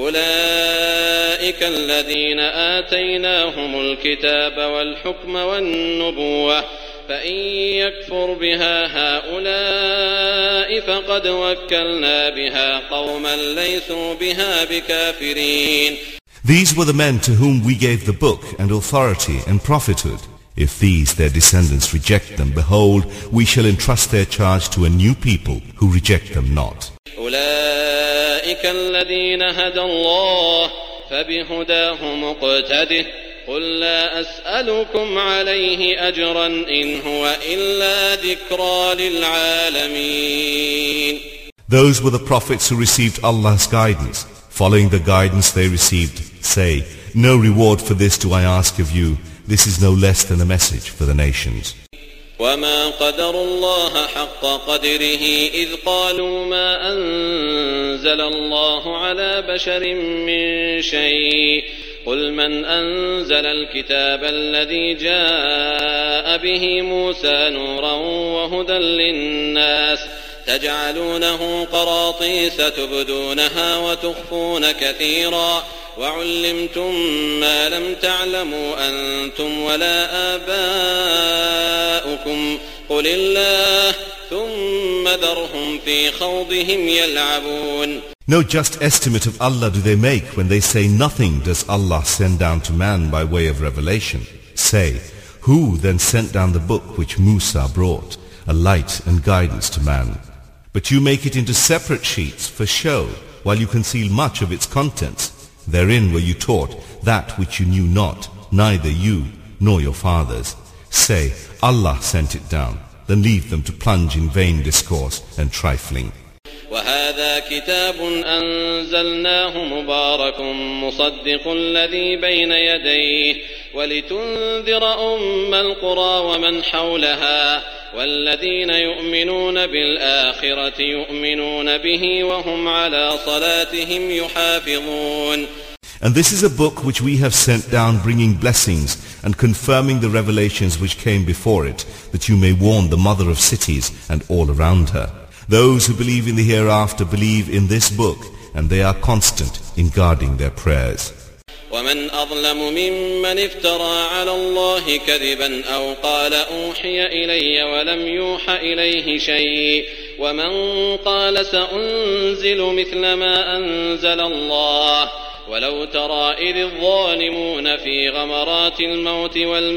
Speaker 3: أولئك الذين آتيناهم الكتاب والحكم والنبوة فإن يكفر بها هؤلاء فقد وكلنا بها قوما ليسوا بها بكافرين.
Speaker 2: These were the men to whom we gave the book and authority and prophethood. If these their descendants reject them, behold, we shall entrust their charge to a new people who reject them not.
Speaker 3: أولئك الذين هدى الله فبهداه مقتده قل لا أسألكم عليه أجرا إن هو إلا ذكرى للعالمين.
Speaker 2: Those were the prophets who received Allah's guidance. Following the guidance they received, say, no reward for this do I ask of you. This is no less than a message for the nations.
Speaker 3: وما قدر الله حق قدره إذ قالوا ما أنزل الله على بشر من شيء قل من أنزل الكتاب الذي جاء به موسى نورا وهدى للناس تجعلونه قراطيس تبدونها وتخفون كثيرا وعلمتم ما لم تعلموا أنتم ولا آباؤكم قل الله ثم ذرهم في خوضهم يلعبون.
Speaker 2: No just estimate of Allah do they make when they say nothing does Allah send down to man by way of revelation. Say, who then sent down the book which Musa brought, a light and guidance to man? But you make it into separate sheets for show, while you conceal much of its contents. Therein were you taught that which you knew not, neither you nor your fathers. Say, Allah sent it down, then leave them to plunge in vain discourse and trifling.
Speaker 3: وهذا كتاب أنزلناه مبارك مصدق الذي بين يديه ولتنذر أم القرى ومن حولها والذين يؤمنون بالآخرة يؤمنون به وهم على صلاتهم يحافظون.
Speaker 2: And this is a book which we have sent down, bringing blessings and confirming the revelations which came before it, that you may warn the mother of cities and all around her. Those who believe in the hereafter believe in this book, and they are constant in guarding their prayers.
Speaker 3: ومن أظلم ممن افترى على الله كذبا أو قال أوحي إلي ولم يوح إليه شيء ومن قال سأنزل مثل ما أنزل الله ولو ترى إذ الظالمون في غمرات الموت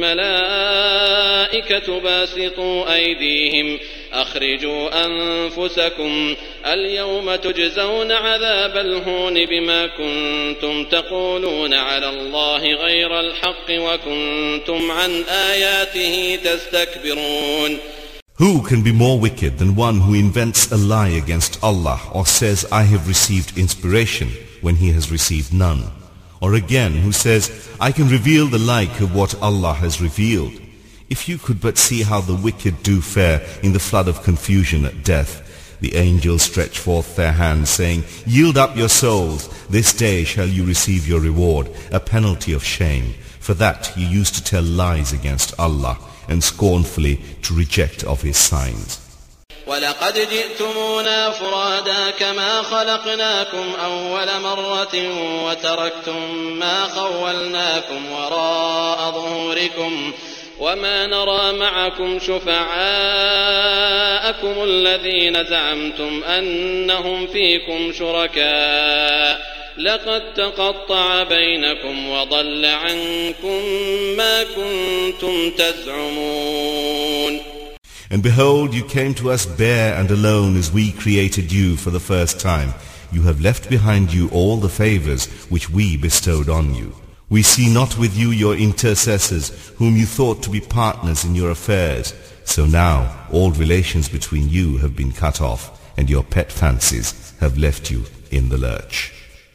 Speaker 3: والملائكة باسطوا أيديهم أخرجوا أنفسكم اليوم تجزون عذاب الهون بما كنتم تقولون على الله غير الحق وكنتم عن آياته تستكبرون.
Speaker 2: Who can be more wicked than one who invents a lie against Allah or says, I have received inspiration when he has received none? Or again, who says, I can reveal the like of what Allah has revealed? If you could but see how the wicked do fare in the flood of confusion at death. The angels stretch forth their hands, saying, Yield up your souls, this day shall you receive your reward, a penalty of shame. For that you used to tell lies against Allah, and scornfully to reject of His signs.
Speaker 3: وَلَقَدْ جِئْتُمُونَا فُرَادَى كَمَا خَلَقْنَاكُمْ أَوَّلَ مَرَّةٍ وَتَرَكْتُمْ مَا خَوَّلْنَاكُمْ وَرَاءَ ظُهُورِكُمْ وَمَا نَرَى مَعَكُمْ شُفَعَاءَكُمُ الَّذِينَ زَعَمْتُمْ أَنَّهُمْ فِيكُمْ شُرَكَاءُ لقد تقطع بينكم وضل عنكم ما كنتم تزعمون.
Speaker 2: And behold, you came to us bare and alone as we created you for the first time. You have left behind you all the favors which we bestowed on you. We see not with you your intercessors, whom you thought to be partners in your affairs. So now all relations between you have been cut off, and your pet fancies have left you in the lurch.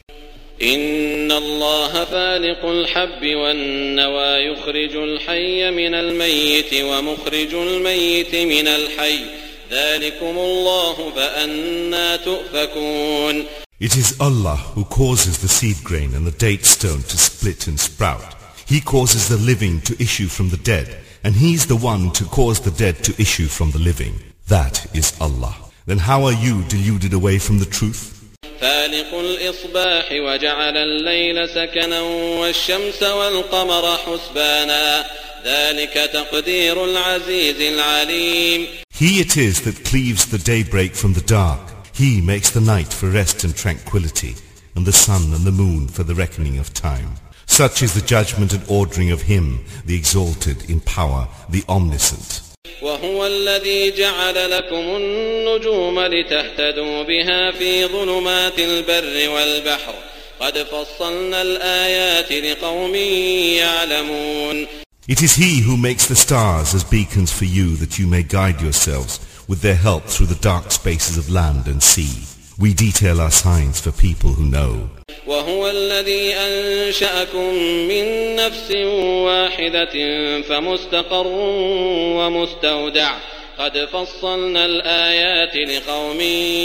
Speaker 3: إن الله فالق الحب والنوى يخرج الحي من الميت ومخرج الميت من الحي ذلكم الله فأنى تؤفكون.
Speaker 2: It is Allah who causes the seed grain and the date stone to split and sprout. He causes the living to issue from the dead, and He is the one to cause the dead to issue from the living. That is Allah. Then how are you deluded away from the truth?
Speaker 3: فالق الإصباح وجعل الليل سكنا والشمس والقمر حسبانا ذلك تقدير العزيز العليم.
Speaker 2: He it is that cleaves the daybreak from the dark. He makes the night for rest and tranquility, and the sun and the moon for the reckoning of time. Such is the judgment and ordering of Him, the exalted in power, the omniscient.
Speaker 3: وهو الذي جعل لكم النجوم لتهتدوا بها في ظلمات البر والبحر قد فصلنا الآيات لقوم يعلمون.
Speaker 2: It is He who makes the stars as beacons for you, that you may guide yourselves with their help through the dark spaces of land and sea. We detail our signs for people who know.
Speaker 3: وهو الذي أنشأكم من نفس واحدة فمستقر ومستودع قد فصلنا الآيات لقوم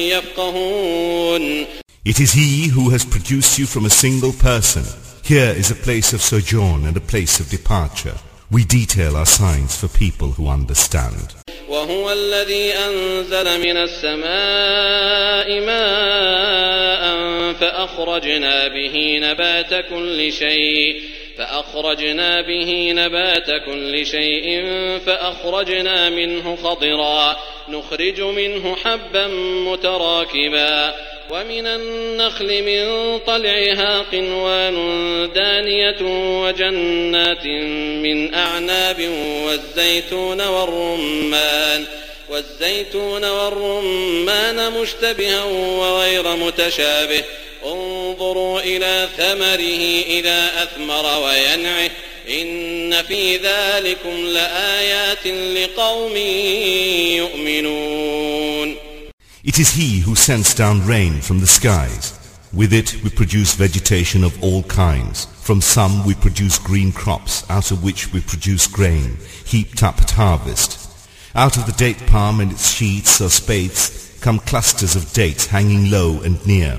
Speaker 3: يفقهون.
Speaker 2: It is He who has produced you from a single person. Here is a place of sojourn and a place of departure. We detail our signs for people who understand.
Speaker 3: وهو الذي أنزل من السماء ماء فأخرجنا به نبات كل شيء فأخرجنا به نبات كل شيء فأخرجنا منه خضرا نخرج منه حبا متراكبا ومن النخل من طلعها قنوان دانية وجنات من أعناب والزيتون والرمان والزيتون والرمان مشتبها وغير متشابه انظروا إلى ثمره إذا أثمر وينعه إن في ذلكم لآيات لقوم يؤمنون.
Speaker 2: It is He who sends down rain from the skies. With it we produce vegetation of all kinds. From some we produce green crops, out of which we produce grain, heaped up at harvest. Out of the date palm and its sheaths or spathes come clusters of dates hanging low and near.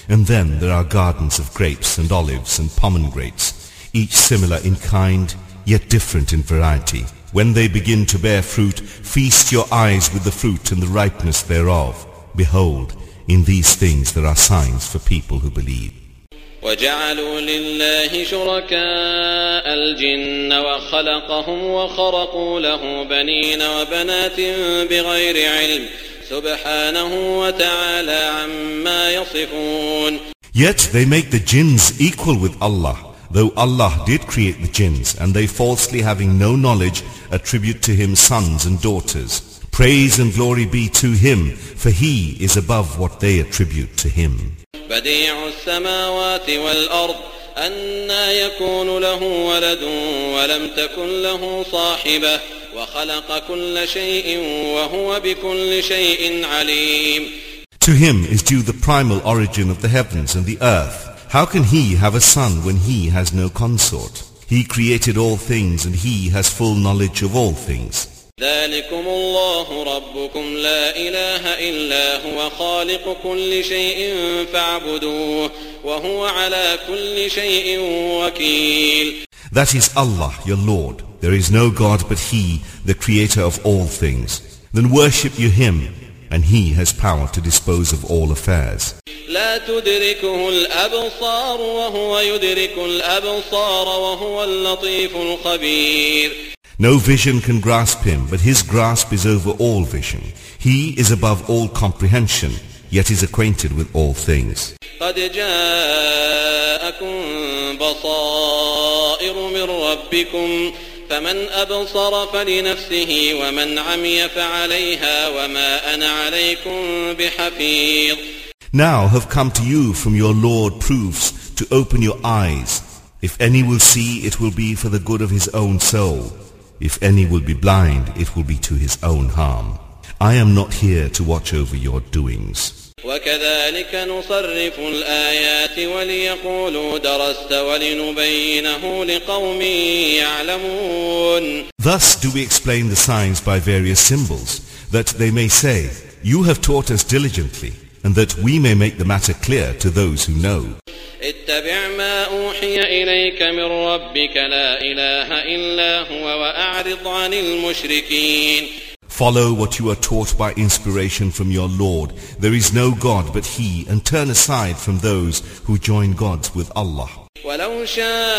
Speaker 2: And then there are gardens of grapes and olives and pomegranates, each similar in kind, yet different in variety. When they begin to bear fruit, feast your eyes with the fruit and the ripeness thereof. Behold, in these things there are signs for people who believe.
Speaker 3: وَجَعَلُوا لِلَّهِ شُرَكَاءَ الْجِنَّ وَخَلَقَهُمْ وَخَرَقُوا لَهُ بَنِينَ وَبَنَاتٍ بِغَيْرِ عِلْمٍ سُبْحَانَهُ وَتَعَالَى عَمَّا يَصِفُونَ.
Speaker 2: Yet they make the jinns equal with Allah, though Allah did create the jinns, and they falsely having no knowledge attribute to Him sons and daughters. Praise and glory be to Him, for He is above what they attribute to Him.
Speaker 3: بديع السماوات والأرض أنى يكون له ولد ولم تكن له صاحبة وخلق كل شيء وهو بكل شيء عليم.
Speaker 2: To Him is due the primal origin of the heavens and the earth. How can He have a son when He has no consort? He created all things and He has full knowledge of all things.
Speaker 3: ذلكم الله ربكم لا إله إلا هو خالق كل شيء فاعبدوه وهو على كل شيء وكيل.
Speaker 2: That is Allah, your Lord. There is no God but He, the creator of all things. Then worship you Him, and He has power to dispose of all affairs.
Speaker 3: لا تدركه الأبصار وهو يدرك الأبصار وهو اللطيف الخبير.
Speaker 2: No vision can grasp Him, but His grasp is over all vision. He is above all comprehension, yet is acquainted with all things.
Speaker 3: قد جاءكم بصائر من ربكم فمن أبصر فلنفسه ومن عمي فعليها وما أنا عليكم بحفيظ.
Speaker 2: Now have come to you from your Lord proofs to open your eyes. If any will see, it will be for the good of his own soul. If any will be blind, it will be to his own harm. I am not here to watch over your doings.
Speaker 3: وكذلك نصرف الآيات وليقولوا درست ولنبينه لقوم يعلمون.
Speaker 2: Thus do we explain the signs by various symbols, that they may say, You have taught us diligently, and that we may make the matter clear to those who know.
Speaker 3: اتبع ما أوحي إليك من ربك لا إله إلا هو وأعرض عن المشركين.
Speaker 2: Follow what you are taught by inspiration from your Lord. There is no God but He, and turn aside from those who join gods with Allah.
Speaker 3: ولو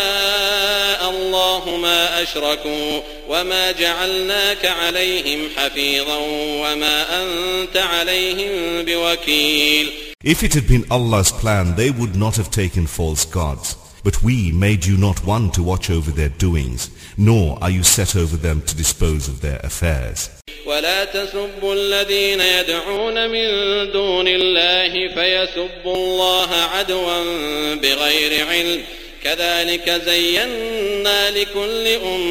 Speaker 3: شاء الله ما أشركوا وما جعلناك عليهم حفيظا وما أنت عليهم بوكيل.
Speaker 2: If it had been Allah's plan, they would not have taken false gods. But we made you not one to watch over their doings, nor are you set over them to dispose of their affairs.
Speaker 3: ولا تسبوا الذين يدعون من دون الله فيسبوا الله عدوا بغير علم كذلك زينا لكل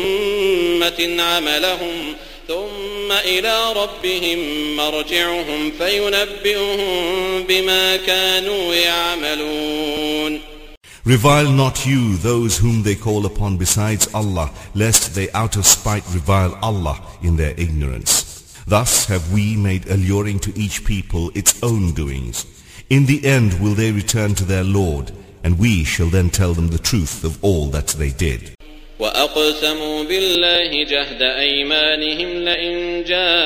Speaker 3: أمة عملهم ثم إلى ربهم مرجعهم فينبئهم بما كانوا يعملون.
Speaker 2: Revile not you those whom they call upon besides Allah, lest they out of spite revile Allah in their ignorance. Thus have we made alluring to each people its own doings. In the end will they return to their Lord, and we shall then tell them the truth of all that they did.
Speaker 3: وأقسموا بالله جهد أيمانهم لئن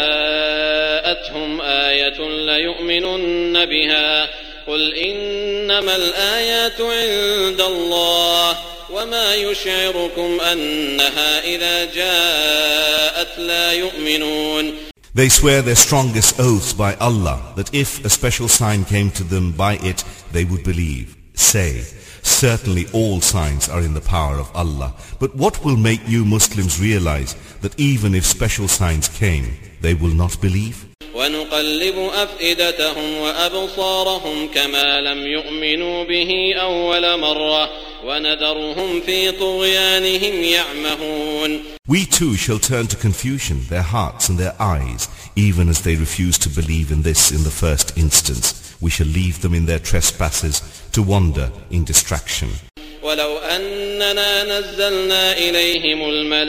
Speaker 3: جاءتهم آية ليؤمنن بها قل إنما الآيات عند الله وما يشعركم أنها إذا جاءت لا يؤمنون.
Speaker 2: They swear their strongest oaths by Allah that if a special sign came to them by it, they would believe. Say, certainly all signs are in the power of Allah. But what will make you Muslims realize that even if special signs came, they will not believe?
Speaker 3: ونقلب أفئدتهم وأبصارهم كما لم يؤمنوا به أول مرة ونذرهم في طغيانهم يعمهون.
Speaker 2: We too shall turn to confusion their hearts and their eyes, even as they refuse to believe in this in the first instance. We shall leave them in their trespasses to wander in distraction.
Speaker 3: ولو أننا نزلنا إليهم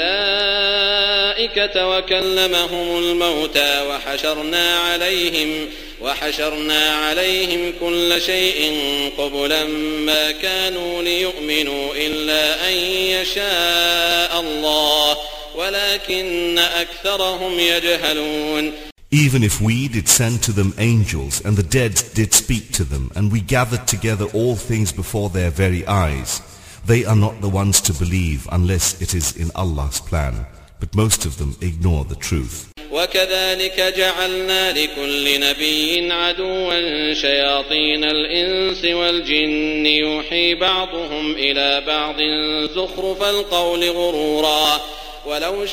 Speaker 3: الملائكة وكلمهم الموتى وحشرنا عليهم وحشرنا عليهم كل شيء قبلا ما كانوا ليؤمنوا إلا أن يشاء الله ولكن أكثرهم يجهلون.
Speaker 2: Even if we did send to them angels, and the dead did speak to them, and we gathered together all things before their very eyes, they are not the ones to believe unless it is in Allah's plan. But most of them ignore the truth.
Speaker 3: وكذلك جعلنا لكل نبي عدوا شياطين الإنس والجن يوحي بعضهم إلى بعض زخرف القول غرورا ولو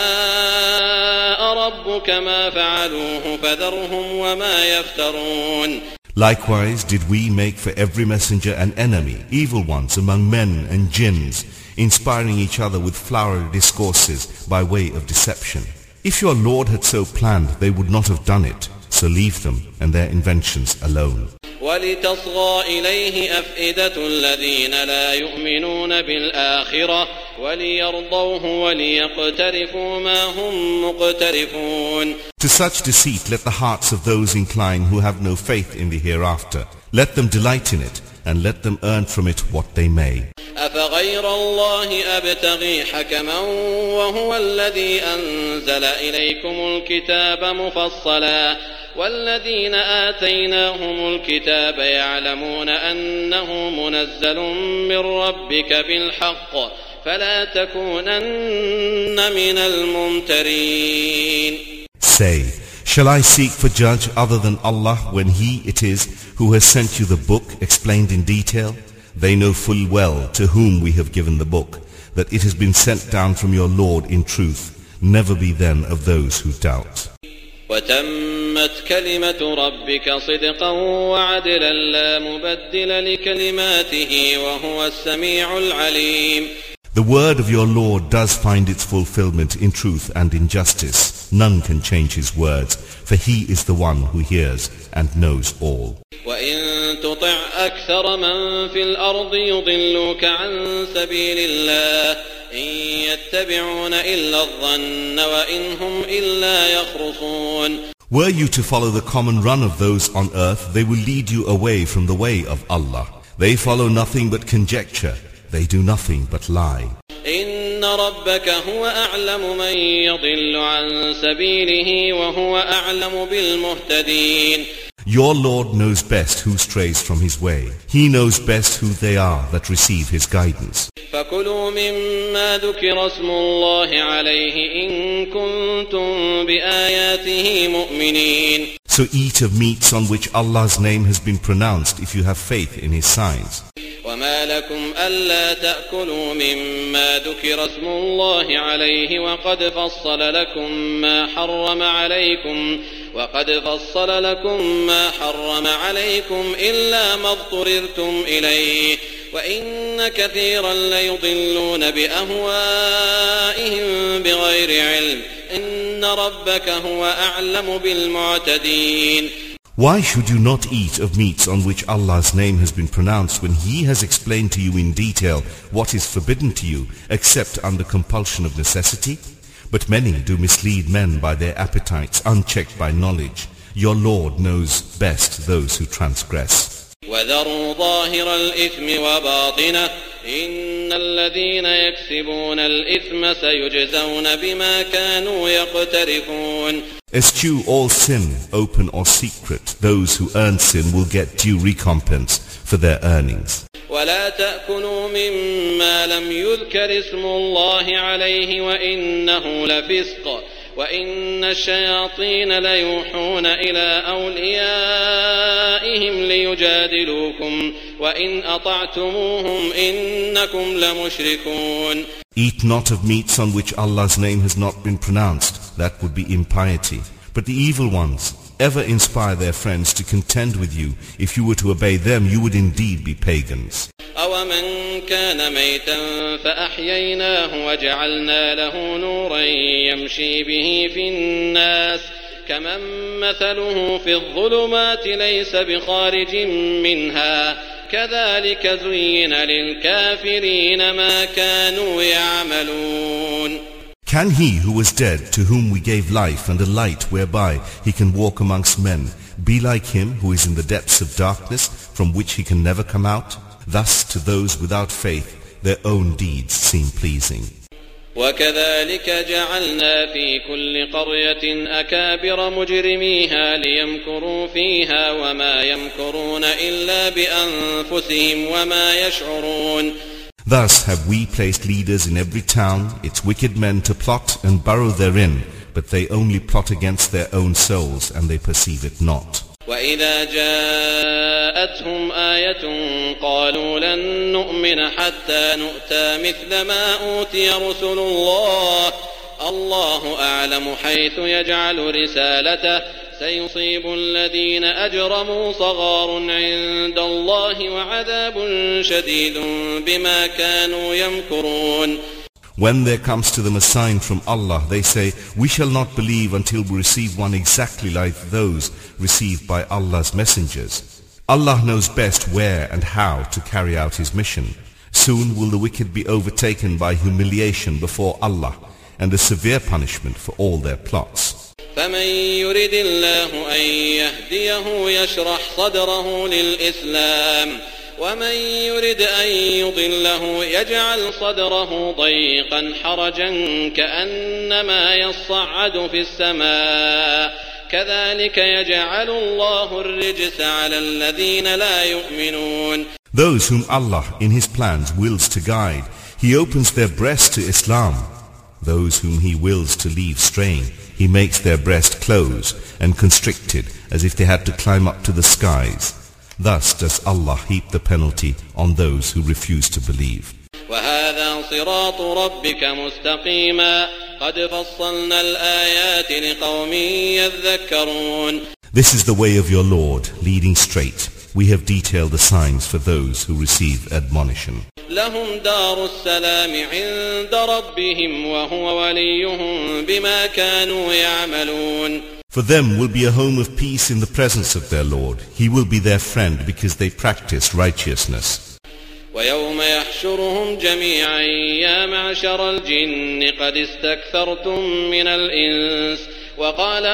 Speaker 3: شاء ربك ما فعلوه فذرهم وما يفترون.
Speaker 2: Likewise did we make for every messenger an enemy, evil ones among men and jinns, inspiring each other with flowery discourses by way of deception. If your Lord had so planned, they would not have done it, so leave them and their inventions alone.
Speaker 3: وَلِتَصْغَى إِلَيْهِ أَفْئِدَةُ الَّذِينَ لَا يُؤْمِنُونَ بِالْآخِرَةِ وَلِيَرْضَوْهُ وَلِيَقْتَرِفُوا مَا هُمْ مُقْتَرِفُونَ. To
Speaker 2: such deceit let the hearts of those incline who have no faith in the hereafter. Let them delight in it, and let them earn from it what they may.
Speaker 3: أَفَغَيْرَ اللَّهِ أَبْتَغِي حَكَمًا وَهُوَ الَّذِي أَنزَلَ إِلَيْكُمُ الْكِتَابَ مُفَصَّلًا والذين آتيناهم الكتاب يعلمون أنه منزل من ربك بالحق فلا تكونن من الممترين.
Speaker 2: Say, shall I seek for judge other than Allah when He it is who has sent you the book explained in detail? They know full well to whom we have given the book, that it has been sent down from your Lord in truth. Never be then of those who doubt.
Speaker 3: وتمت كلمة ربك صدقا وعدلا لا مبدل لكلماته وهو السميع العليم.
Speaker 2: The word of your Lord does find its fulfillment in truth and in justice. None can change His words, for He is the one who hears and knows all.
Speaker 3: وَإِن تُطِعْ أَكْثَرَ مَنْ فِي الْأَرْضِ يُضِلُّوكَ عَنْ سَبِيلِ اللَّهِ إِن يَتَّبِعُونَ إِلَّا الظَّنَّ وَإِنْ هُمْ إِلَّا يَخْرُصُونَ.
Speaker 2: Were you to follow the common run of those on earth, they will lead you away from the way of Allah. They follow nothing but conjecture. They do nothing but lie.
Speaker 3: إِنَّ رَبَّكَ هُوَ أَعْلَمُ مَنْ يَضِلُّ عَنْ سَبِيلِهِ وَهُوَ أَعْلَمُ بِالْمُهْتَدِينَ.
Speaker 2: Your Lord knows best who strays from His way. He knows best who they are that receive His guidance.
Speaker 3: فَكُلُوا مِمَّا ذُكِرَ اسْمُ اللَّهِ عَلَيْهِ إِن كُنتُم بِآيَاتِهِ مُؤْمِنِينَ.
Speaker 2: So eat of meats on which Allah's name has been pronounced if you have faith in His signs.
Speaker 3: وَمَا لَكُمْ أَلَّا تَأْكُلُوا مِمَّا ذُكِرَ اسْمُ اللَّهِ عَلَيْهِ وَقَدْ فَصَّلَ لَكُم مَّا حَرَّمَ عَلَيْكُمْ وَقَدْ فَصَّلَ لَكُم مَّا حَرَّمَ عَلَيْكُمْ إِلَّا مَا اضْطُرِرْتُمْ إِلَيْهِ وَإِنَّ كَثِيرًا لَّيُضِلُّونَ بِأَهْوَائِهِم بِغَيْرِ عِلْمٍ إِنَّ رَبَّكَ هُوَ أَعْلَمُ بِالْمُعْتَدِينَ.
Speaker 2: Why should you not eat of meats on which Allah's name has been pronounced when He has explained to you in detail what is forbidden to you except under compulsion of necessity? But many do mislead men by their appetites unchecked by knowledge. Your Lord knows best those who transgress.
Speaker 3: وَذَرُوا ظَاهِرَ الْإِثْمِ وَبَاطِنَهُ إِنَّ الَّذِينَ يَكْسِبُونَ الْإِثْمَ سَيُجْزَوْنَ بِمَا كَانُوا يَقْتَرِفُونَ.
Speaker 2: Eschew all sin, open or secret. Those who earn sin will get due recompense for their earnings.
Speaker 3: وَلَا تَأْكُلُوا مِمَّا لَمْ يُذْكَرِ اسْمُ اللَّهِ عَلَيْهِ وَإِنَّهُ لَفِسْقٌ وَإِنَّ الشَّيَاطِينَ لَيُوحُونَ إِلَى أَوْلِيَائِهِمْ لِيُجَادِلُوكُمْ وَإِنْ أَطَعْتُمُوهُمْ إِنَّكُمْ لَمُشْرِكُونَ.
Speaker 2: Eat not of meats on which Allah's name has not been pronounced. That would be impiety. But the evil ones ever inspire their friends to contend with you. If you were to obey them, you would indeed be pagans.
Speaker 3: أَوَمَنْ كَانَ مَيْتًا فَأَحْيَيْنَاهُ وَجَعَلْنَا لَهُ نُورًا يَمْشِي بِهِ فِي النَّاسِ كَمَنْ مَثَلُهُ فِي الظُّلُمَاتِ لَيْسَ بِخَارِجٍ مِنْهَا كذلك زين للكافرين ما كانوا يعملون.
Speaker 2: Can he who was dead, to whom we gave life and a light whereby he can walk amongst men, be like him who is in the depths of darkness from which he can never come out? Thus to those without faith their own deeds seem pleasing.
Speaker 3: وكذلك جعلنا في كل قرية أكابر مجرميها ليمكروا فيها وما يمكرون إلا بأنفسهم وما يشعرون.
Speaker 2: Thus have we placed leaders in every town, its wicked men to plot and burrow therein, but they only plot against their own souls and they perceive it not.
Speaker 3: وإذا جاءتهم آية قالوا لن نؤمن حتى نؤتى مثل ما أوتي رسل الله الله أعلم حيث يجعل رسالته سيصيب الذين أجرموا صغار عند الله وعذاب شديد بما كانوا يمكرون.
Speaker 2: When there comes to them a sign from Allah, they say, we shall not believe until we receive one exactly like those received by Allah's messengers. Allah knows best where and how to carry out His mission. Soon will the wicked be overtaken by humiliation before Allah and a severe punishment for all their plots.
Speaker 3: فمن يرد الله أن يهديه يشرح صدره للإسلام ومن يرد أن يضله يجعل صدره ضيقا حرجا كأنما يصعد في السماء كذلك يجعل الله الرجس على الذين لا يؤمنون.
Speaker 2: Those whom Allah in His plans wills to guide, He opens their breast to Islam. Those whom He wills to leave straying, He makes their breast close and constricted as if they had to climb up to the skies. Thus does Allah heap the penalty on those who refuse to believe.
Speaker 3: وهذا صراط ربك مستقيما قد فصلنا الآيات لقوم يذكرون.
Speaker 2: This is the way of your Lord, leading straight. We have detailed the signs for those who receive admonition.
Speaker 3: لهم دار السلام عند ربهم وهو وليهم بما كانوا يعملون.
Speaker 2: For them will be a home of peace in the presence of their Lord. He will be their friend because they practice righteousness.
Speaker 3: ويوم يحشرهم جميعا يا معشر الجن قد استكثرتم من الإنس وقال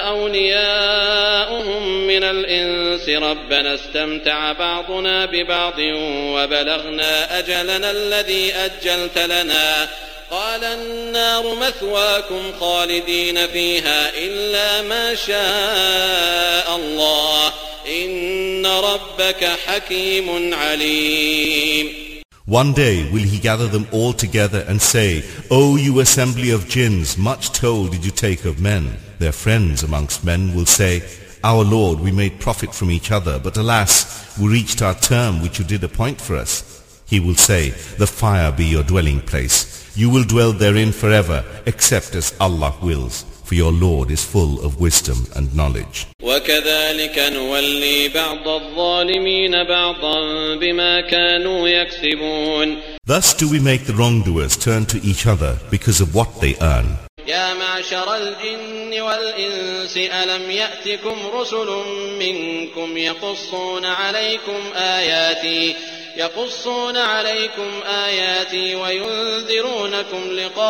Speaker 3: أولياؤهم من الإنس ربنا استمتع بعضنا ببعض وبلغنا أجلنا الذي أجلت لنا قال النار مثواكم خالدين فيها إلا ما شاء الله إن ربك حكيم عليم.
Speaker 2: One day will He gather them all together and say, O you assembly of jinns, much toll did you take of men. Their friends amongst men will say, Our Lord, we made profit from each other, but alas, we reached our term which you did appoint for us. He will say, The fire be your dwelling place. You will dwell therein forever, except as Allah wills. For your Lord is full of wisdom and knowledge.
Speaker 3: وكذلك نولي بعض الظالمين بعضا بما كانوا يكسبون.
Speaker 2: Thus do we make the wrongdoers turn to each other because of what they earn.
Speaker 3: يا معشر الجن والإنس ألم يأتكم رسل منكم يقصون عليكم آياتي يقصون عليكم آياتي وينذرونكم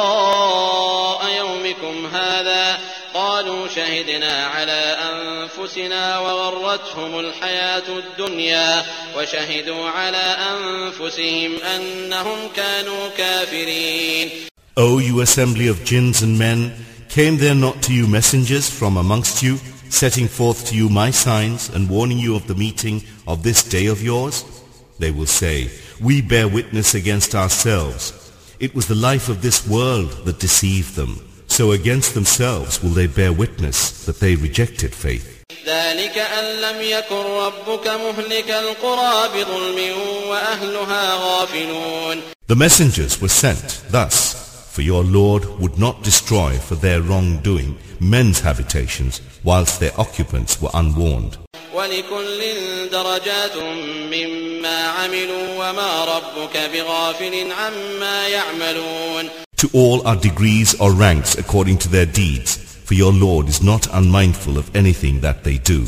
Speaker 3: لقاء يومكم هذا قالوا شهدنا على أنفسنا وغرتهم الحياة الدنيا وشهدوا على أنفسهم أنهم كانوا كافرين.
Speaker 2: O you assembly of jinns and men, came there not to you messengers from amongst you, setting forth to you my signs and warning you of the meeting of this day of yours? They will say, we bear witness against ourselves. It was the life of this world that deceived them. So against themselves will they bear witness that they rejected faith.
Speaker 3: ذلك أن لم يكن ربك مهلك القرى بظلم وأهلها غافلون.
Speaker 2: The messengers were sent thus, for your Lord would not destroy for their wrongdoing men's habitations whilst their occupants were unwarned.
Speaker 3: ولكل درجات مما عملوا وما ربك بغافل عما يعملون.
Speaker 2: To all are degrees or ranks according to their deeds, for your Lord is not unmindful of anything that they do.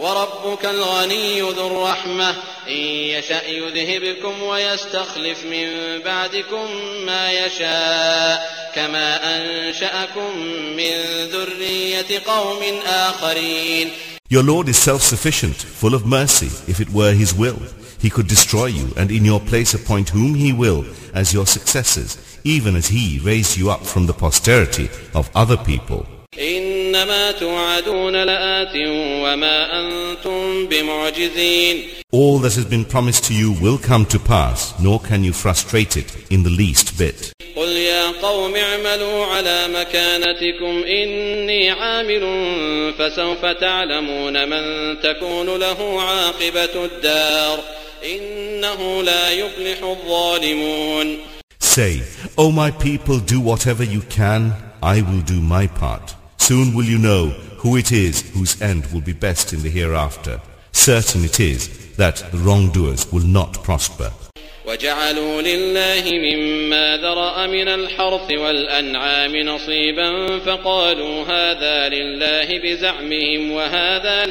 Speaker 3: وربك الغني ذو الرحمة إن يشأ يذهبكم ويستخلف من بعدكم ما يشاء كما أنشأكم من ذرية قوم آخرين.
Speaker 2: Your Lord is self-sufficient, full of mercy. If it were His will, He could destroy you and in your place appoint whom He will as your successors, even as He raised you up from the posterity of other people.
Speaker 3: إنما توعدون لآت وما أنتم بمعجزين.
Speaker 2: All that has been promised to you will come to pass, nor can you frustrate it in the least bit.
Speaker 3: قل يا قوم اعملوا على مكانتكم إني عامل فسوف تعلمون من تكون له عاقبة الدار إنه لا يفلح الظالمون.
Speaker 2: Say, O my people, do whatever you can, I will do my part. Soon will you know who it is whose end will be best in the hereafter. Certain it is that the wrongdoers will not prosper.
Speaker 3: وجعلوا لله مما ذرأ من الحرث والأنعام نصيبا فقالوا هذا لله بزعمهم وهذا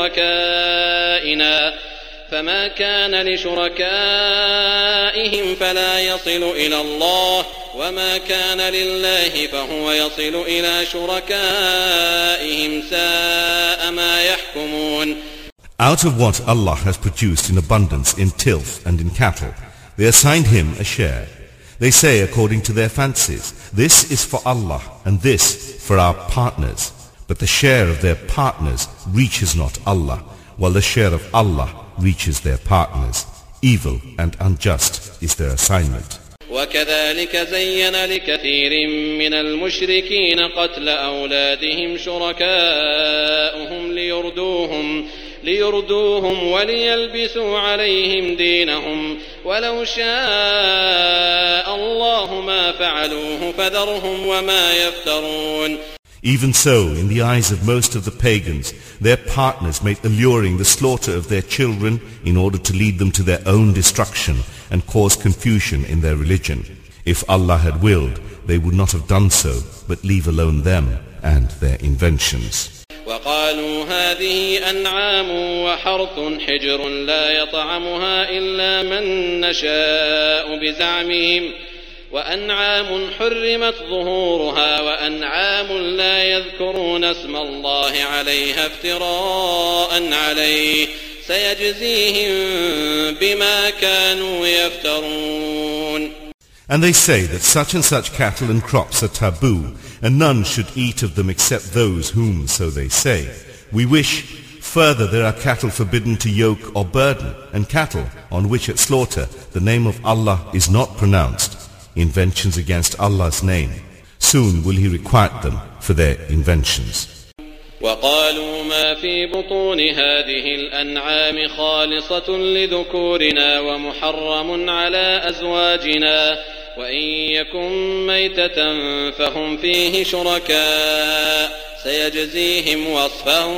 Speaker 3: لشركائنا فما كان لشركائهم فلا يصل إلى الله وما كان لله فهو يصل إلى شركائهم ساء ما يحكمون.
Speaker 2: Out of what Allah has produced in abundance in tilth and in cattle, they assigned Him a share. They say according to their fancies, this is for Allah and this for our partners. But the share of their partners reaches not Allah, while the share of Allah reaches their partners. Evil and unjust is their assignment.
Speaker 3: وكذلك زين لكثير من المشركين قتل أولادهم شركاؤهم ليردوهم ليردوهم وليلبسوا عليهم دينهم ولو شاء الله ما فعلوه فذرهم وما يفترون.
Speaker 2: Even so, in the eyes of most of the pagans, their partners made alluring the slaughter of their children in order to lead them to their own destruction and cause confusion in their religion. If Allah had willed, they would not have done so, but leave alone them and their inventions.
Speaker 3: وقالوا هذه أنعام وحرث حجر لا يطعمها إلا من نشاء بزعمهم وأنعام حرمت ظهورها وأنعام لا يذكرون اسم الله عليها افتراء عليه سيجزيهم بما كانوا يفترون.
Speaker 2: And they say that such and such cattle and crops are taboo, and none should eat of them except those whom, so they say. We wish, further there are cattle forbidden to yoke or burden, and cattle on which at slaughter the name of Allah is not pronounced, inventions against Allah's name. Soon will He requite them for their inventions.
Speaker 3: وقالوا ما في بطون هذه الأنعام خالصة لذكورنا ومحرم على أزواجنا وإن يكن ميتة فهم فيه شركاء سيجزيهم وصفهم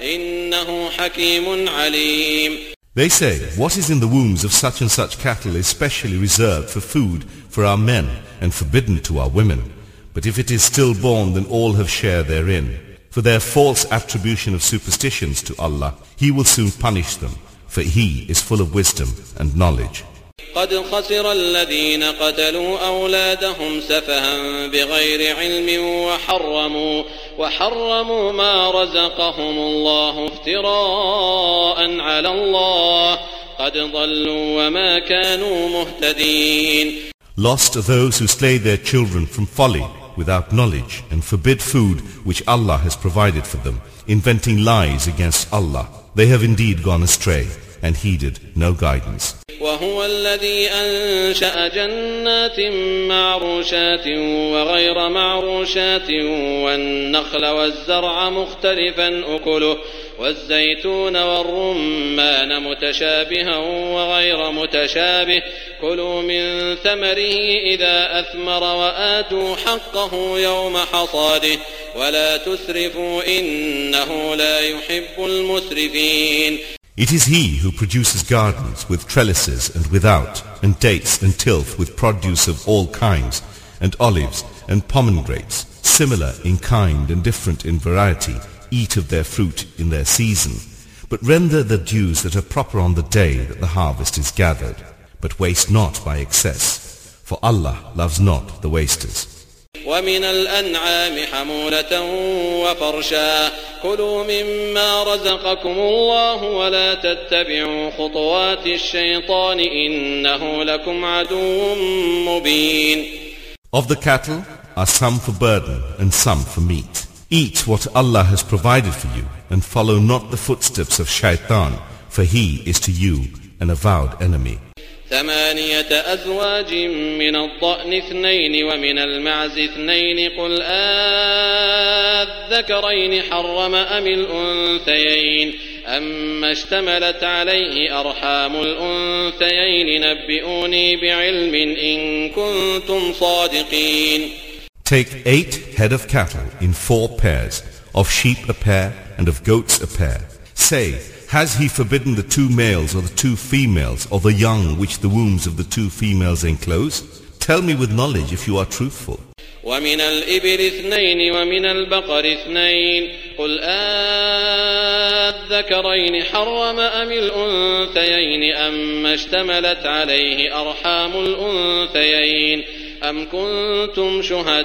Speaker 3: إنه حكيم عليم.
Speaker 2: They say, what is in the wombs of such and such cattle is specially reserved for food for our men and forbidden to our women. But if it is stillborn, then all have share therein. For their false attribution of superstitions to Allah, He will soon punish them, for He is full of wisdom and knowledge.
Speaker 3: قد خسر الذين قتلوا أولادهم سفها بغير علم وحرموا وحرموا ما رزقهم الله افتراء على الله قد ضلوا وما كانوا مهتدين.
Speaker 2: Lost are those who slay their children from folly without knowledge and forbid food which Allah has provided for them, inventing lies against Allah. They have indeed gone astray and heeded no guidance.
Speaker 3: وهو الذي أنشأ جنات معروشات وغير معروشات والنخل والزرع مختلفا أكله والزيتون والرمان متشابها وغير متشابه كلوا من ثمره إذا أثمر وآتوا حقه يوم حصاده ولا تسرفوا إنه لا يحب المسرفين.
Speaker 2: It is He who produces gardens with trellises and without, and dates and tilth with produce of all kinds, and olives and pomegranates, similar in kind and different in variety, eat of their fruit in their season. But render the dues that are proper on the day that the harvest is gathered, but waste not by excess, for Allah loves not the wasters.
Speaker 3: ومن الأنعام حمولة وفرشا كلوا مما رزقكم الله ولا تتبعوا خطوات الشيطان إنه لكم عدو مبين.
Speaker 2: Of the cattle are some for burden and some for meat. Eat what Allah has provided for you and follow not the footsteps of shaitan, for he is to you an avowed enemy.
Speaker 3: ثمانية أزواج من الضأن اثنين ومن المعز اثنين قل آذكرين حرم أم الأنثيين أما اشتملت عليه أرحام الأنثيين نبئوني بعلم إن كنتم صادقين.
Speaker 2: Take eight head of cattle in four pairs, of sheep a pair and of goats a pair. Say, has he forbidden the two males or the two females or the young which the wombs of the two females enclose? Tell me with knowledge if you are truthful.
Speaker 3: ومن الإبل اثنين ومن البقر اثنين قل آذكرين حرم أم الأنثيين أما اشتملت عليه أرحام الأنثيين أم كنتم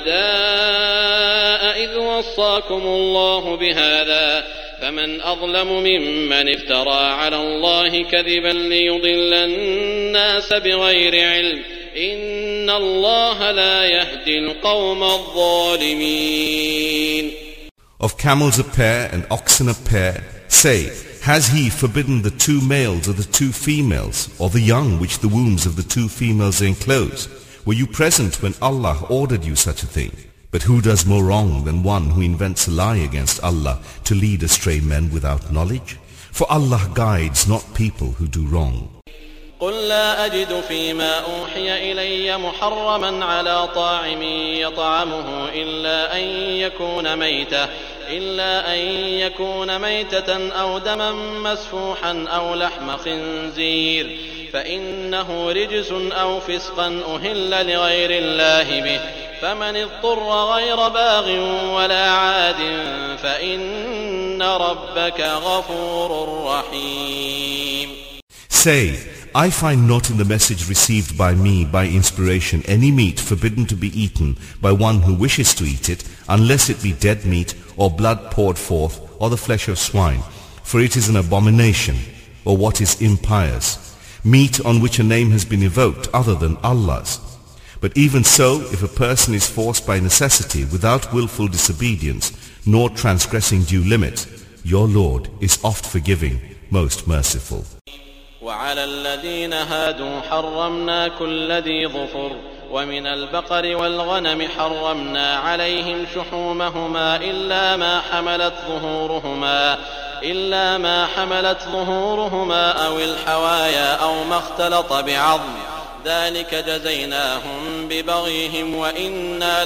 Speaker 3: شهداء إذ وصاكم الله بهذا فمن أظلم ممن افترى على الله كذبا ليضل الناس بغير علم إن الله لا يهدي القوم الظالمين.
Speaker 2: Of camels a pair and oxen a pair, say, has he forbidden the two males or the two females or the young which the wombs of the two females enclose? Were you present when Allah ordered you such a thing? But who does more wrong than one who invents a lie against Allah to lead astray men without knowledge? For Allah guides not people who do wrong.
Speaker 3: قل لا أجد فيما أوحي إلي محرما على طاعم يطعمه إلا أن يكون ميتة إلا أن يكون ميتة أو دما مسفوحا أو لحم خنزير فإنه رجس أو فسقا أهل لغير الله به فمن اضطر غير باغ ولا عاد فإن ربك غفور رحيم.
Speaker 2: Say, I find not in the message received by me by inspiration any meat forbidden to be eaten by one who wishes to eat it, unless it be dead meat or blood poured forth or the flesh of swine, for it is an abomination, or what is impious, meat on which a name has been evoked other than Allah's. But even so, if a person is forced by necessity without willful disobedience, nor transgressing due limit, your Lord is oft forgiving, most merciful.
Speaker 3: وعلى الذين هادوا حرمنا كل ذي ظفر ومن البقر والغنم حرمنا عليهم شحومهما إلا ما حملت ظهورهما إلا ما حملت ظهورهما أو الحوايا أو ما اختلط بعظم ذلك جزيناهم ببغيهم وإنا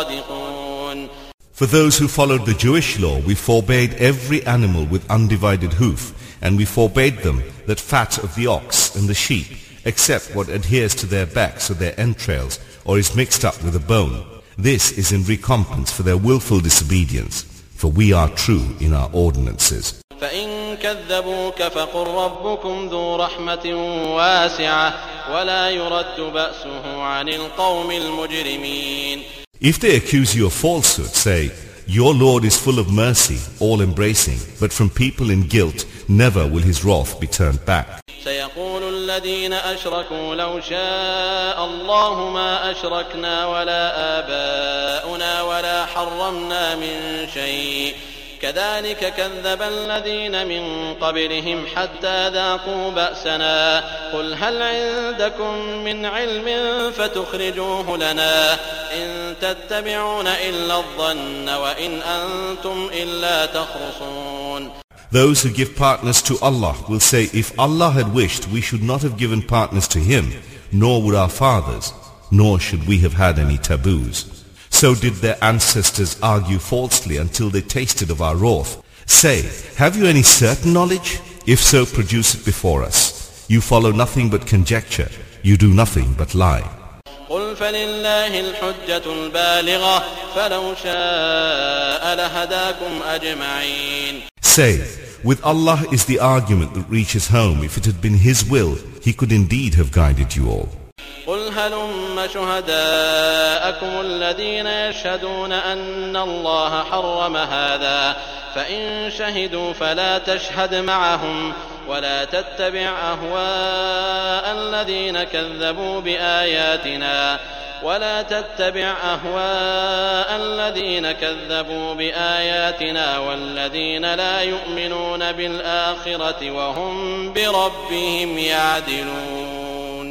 Speaker 3: لصادقون.
Speaker 2: For those who followed the Jewish law, we forbade every animal with undivided hoof, and we forbade them that fat of the ox and the sheep, except what adheres to their backs or their entrails, or is mixed up with a bone. This is in recompense for their willful disobedience, for we are true in our ordinances.
Speaker 3: فإن كذبوك فقل ربكم ذو رحمة واسعة ولا يرد بأسه عن القوم المجرمين.
Speaker 2: If they accuse you of falsehood, say, your Lord is full of mercy, all-embracing, but from people in guilt never will his wrath be turned back.
Speaker 3: سيقول الذين أشركوا لو شاء الله ما أشركنا ولا آباؤنا ولا حرمنا من شيء كذلك كذب الذين من قبلهم حتى ذاقوا بأسنا قل هل عندكم من علم فتخرجوه لنا إن تتبعون إلا الظن وإن أنتم إلا تخرصون.
Speaker 2: Those who give partners to Allah will say, if Allah had wished, we should not have given partners to Him, nor would our fathers, nor should we have had any taboos. So did their ancestors argue falsely until they tasted of our wrath. Say, have you any certain knowledge? If so, produce it before us. You follow nothing but conjecture. You do nothing but lie.
Speaker 3: قل فلله الحجة البالغة فلو شاء لهداكم أجمعين.
Speaker 2: Say, with Allah is the argument that reaches home. If it had been His will, He could indeed have guided you all.
Speaker 3: قل هلم شهداءكم الذين يشهدون أن الله حرم هذا فإن شهدوا فلا تشهد معهم ولا تتبع أهواء الذين كذبوا بآياتنا ولا تتبع أهواء الذين كذبوا بآياتنا والذين لا يؤمنون بالآخرة وهم بربهم يعدلون.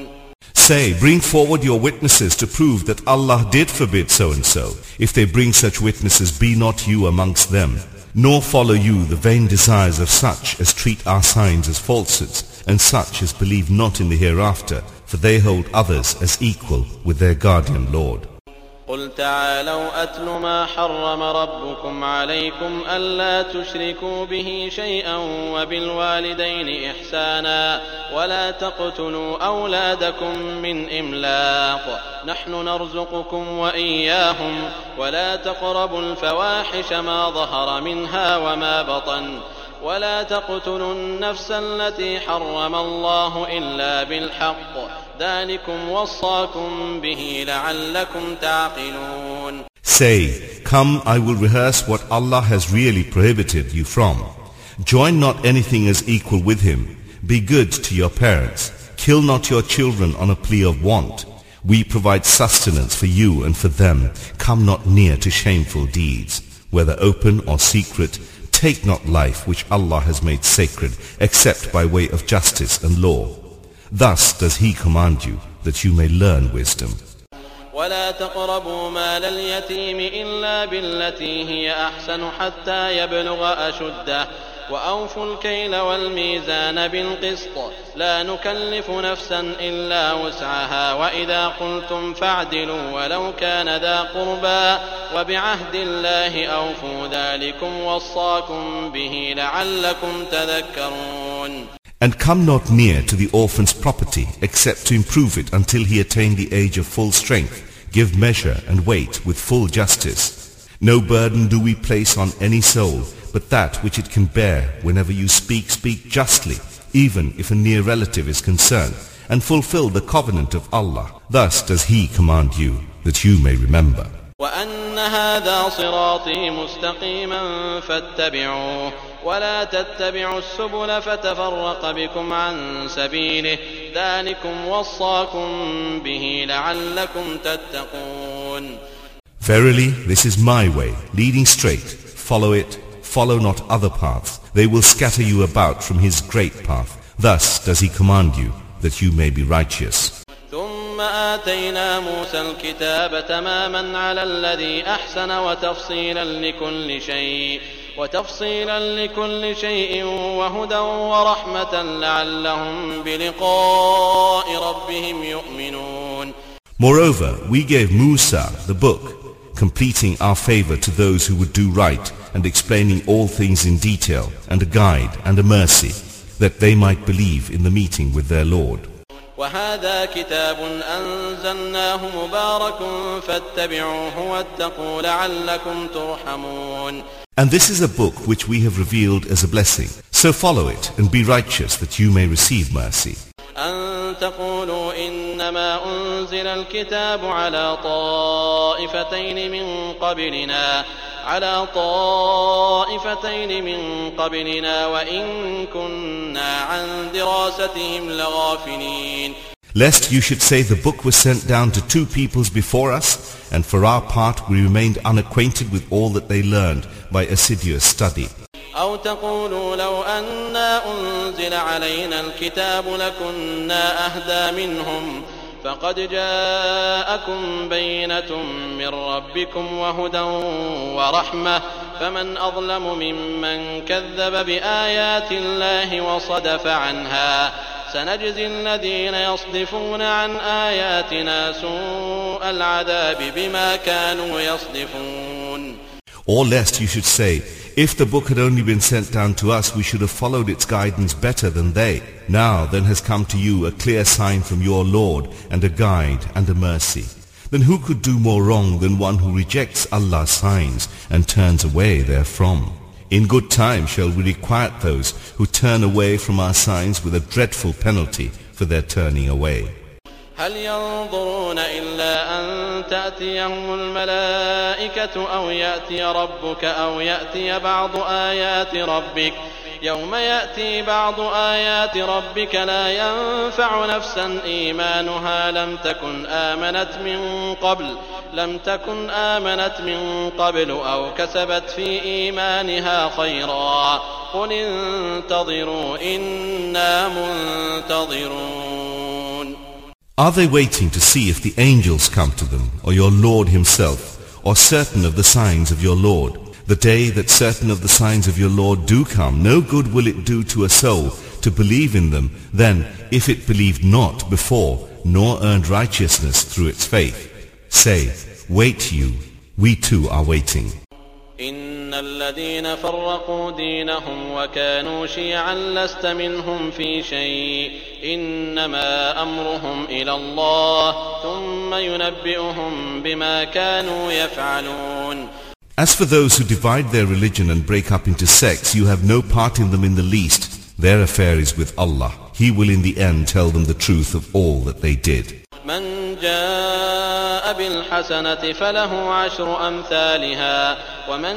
Speaker 2: Say, bring forward your witnesses to prove that Allah did forbid so-and-so. If they bring such witnesses, be not you amongst them. Nor follow you the vain desires of such as treat our signs as falsehoods, and such as believe not in the hereafter, for they hold others as equal with their guardian Lord.
Speaker 3: قل تعالوا أتل ما حرم ربكم عليكم ألا تشركوا به شيئا وبالوالدين إحسانا ولا تقتلوا أولادكم من إملاق نحن نرزقكم وإياهم ولا تقربوا الفواحش ما ظهر منها وما بطن ولا تقتلوا النفس التي حرم الله إلا بالحق ذلكم وصاكم به لعلكم تعقلون.
Speaker 2: Say, come, I will rehearse what Allah has really prohibited you from. Join not anything as equal with Him. Be good to your parents. Kill not your children on a plea of want. We provide sustenance for you and for them. Come not near to shameful deeds, whether open or secret. Take not life which Allah has made sacred, except by way of justice and law. Thus does He command you, that you may learn wisdom.
Speaker 3: ولا تقربوا مال اليتيم إلا بالتي هي أحسن حتى يبلغ أشده وأوفوا الكيل والميزان بالقسط لا نكلف نفسا إلا وسعها وإذا قلتم فاعدلوا ولو كان ذا قربى وبعهد الله أوفوا ذلكم وصاكم به لعلكم تذكرون.
Speaker 2: And come not near to the orphan's property except to improve it until he attain the age of full strength. Give measure and weight with full justice. No burden do we place on any soul but that which it can bear. Whenever you speak, speak justly, even if a near relative is concerned, and fulfill the covenant of Allah. Thus does He command you, that you may remember.
Speaker 3: وأن هذا صراطي مستقيما فاتبعوه ولا تتبعوا السبل فتفرق بكم عن سبيله ذلكم وصاكم به لعلكم تتقون.
Speaker 2: Verily, this is my way, leading straight. Follow it. Follow not other paths. They will scatter you about from His great path. Thus does He command you, that you may be righteous.
Speaker 3: ثم آتينا موسى الكتاب تماما على الذي أحسن وتفصيلا لكل شيء وتفصيلا لكل شيء وهدى ورحمة لعلهم بلقاء ربهم يؤمنون.
Speaker 2: Moreover, we gave Musa the book, completing our favor to those who would do right and explaining all things in detail, and a guide and a mercy, that they might believe in the meeting with their Lord.
Speaker 3: وهذا كتاب أنزلناه مبارك فاتبعوه واتقوا لعلكم ترحمون.
Speaker 2: And this is a book which we have revealed as a blessing. So follow it and be righteous that you may receive mercy.
Speaker 3: أن تقولوا إنما أنزل الكتاب على طائفتين من قبلنا على طائفتين من قبلنا وإن كنا عن دراستهم لغافلين.
Speaker 2: Lest you should say the book was sent down to two peoples before us, and for our part we remained unacquainted with all that they learned by assiduous study.
Speaker 3: أو تقولوا لو أنا أنزل علينا الكتاب لكنا أهدى منهم فقد جاءكم بينة من ربكم وهدى ورحمة فمن أظلم ممن كذب بآيات الله وصدف عنها سنجزي الذين يصدفون عن آياتنا سوء العذاب بما كانوا يصدفون.
Speaker 2: Or lest you should say, if the book had only been sent down to us, we should have followed its guidance better than they. Now then has come to you a clear sign from your Lord, and a guide and a mercy. Then who could do more wrong than one who rejects Allah's signs and turns away therefrom? In good time shall we requite those who turn away from our signs with a dreadful penalty for their turning away.
Speaker 3: هل ينظرون إلا أن تأتيهم الملائكة أو يأتي ربك أو يأتي بعض آيات ربك يوم يأتي بعض آيات ربك لا ينفع نفسا إيمانها لم تكن آمنت من قبل لم تكن آمنت من قبل أو كسبت في إيمانها خيرا قل انتظروا إنا منتظرون.
Speaker 2: Are they waiting to see if the angels come to them, or your Lord himself, or certain of the signs of your Lord? The day that certain of the signs of your Lord do come, no good will it do to a soul to believe in them than if it believed not before, nor earned righteousness through its faith. Say, wait you, we too are waiting.
Speaker 3: إن الذين فرقوا دينهم وكانوا شيعا لست منهم في شيء إنما أمرهم إلى الله ثم ينبئهم بما كانوا يفعلون.
Speaker 2: As for those who divide their religion and break up into sects, you have no part in them in the least. Their affair is with Allah. He will in the end tell them the truth of all that they did.
Speaker 3: من جاء بالحسنة فله عشر أمثالها ومن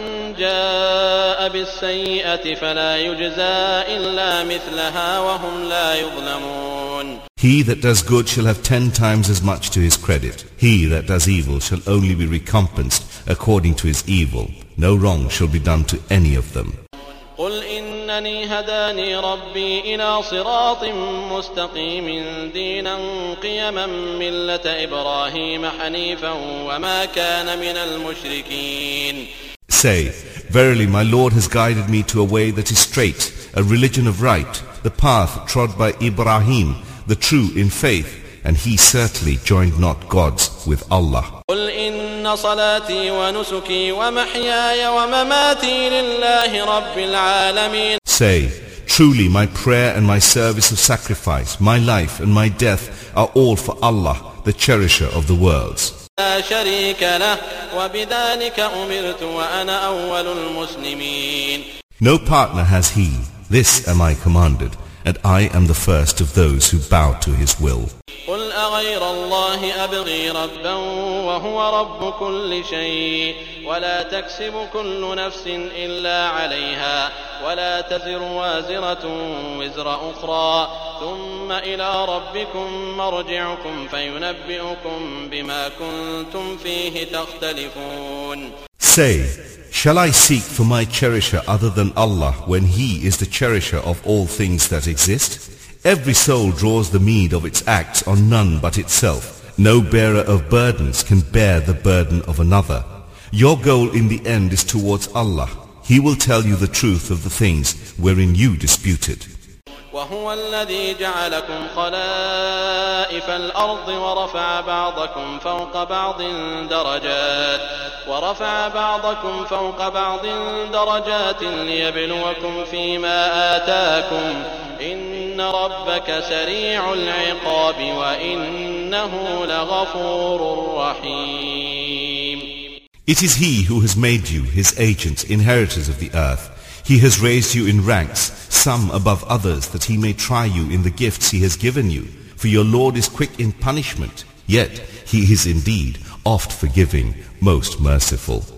Speaker 3: جاء بالسيئة فلا يجزى إلا مثلها وهم لا يظلمون.
Speaker 2: He that does good shall have ten times as much to his credit. He that does evil shall only be recompensed according to his evil. No wrong shall be done to any of them.
Speaker 3: قل إنني هداني ربي إلى صراط مستقيم دينا قيما ملة إبراهيم حنيفا وما كان من المشركين.
Speaker 2: Say, verily my Lord has guided me to a way that is straight, a religion of right, the path trod by Ibrahim, the true in faith, and he certainly joined not gods with Allah.
Speaker 3: قل إن صلاتي ونسكي ومحياي ومماتي لله رب العالمين.
Speaker 2: Say, truly my prayer and my service of sacrifice, my life and my death are all for Allah, the cherisher of the worlds.
Speaker 3: لا شريك له وبذلك أمرت وأنا أول المسلمين.
Speaker 2: No partner has he. This am I commanded, and I am the first of those who bow to his will.
Speaker 3: قل أغير الله أبغي ربا وهو رب كل شيء ولا تكسب كل نفس إلا عليها ولا تزر وازرة وزر أخرى ثم إلى ربكم مرجعكم فينبئكم بما كنتم فيه تختلفون.
Speaker 2: Say, shall I seek for my cherisher other than Allah when He is the cherisher of all things that exist? Every soul draws the meed of its acts on none but itself. No bearer of burdens can bear the burden of another. Your goal in the end is towards Allah. He will tell you the truth of the things wherein you disputed.
Speaker 3: وهو الذي جعلكم خلائف الأرض ورفع بعضكم فوق بعض درجات ورفع بعضكم فوق بعض درجات ليبلوكم فيما آتاكم إن ربك سريع العقاب وإنه لغفور رحيم.
Speaker 2: It is He who has made you His agents, inheritors of the earth. He has raised you in ranks, some above others, that He may try you in the gifts He has given you. For your Lord is quick in punishment, yet He is indeed oft forgiving, most merciful.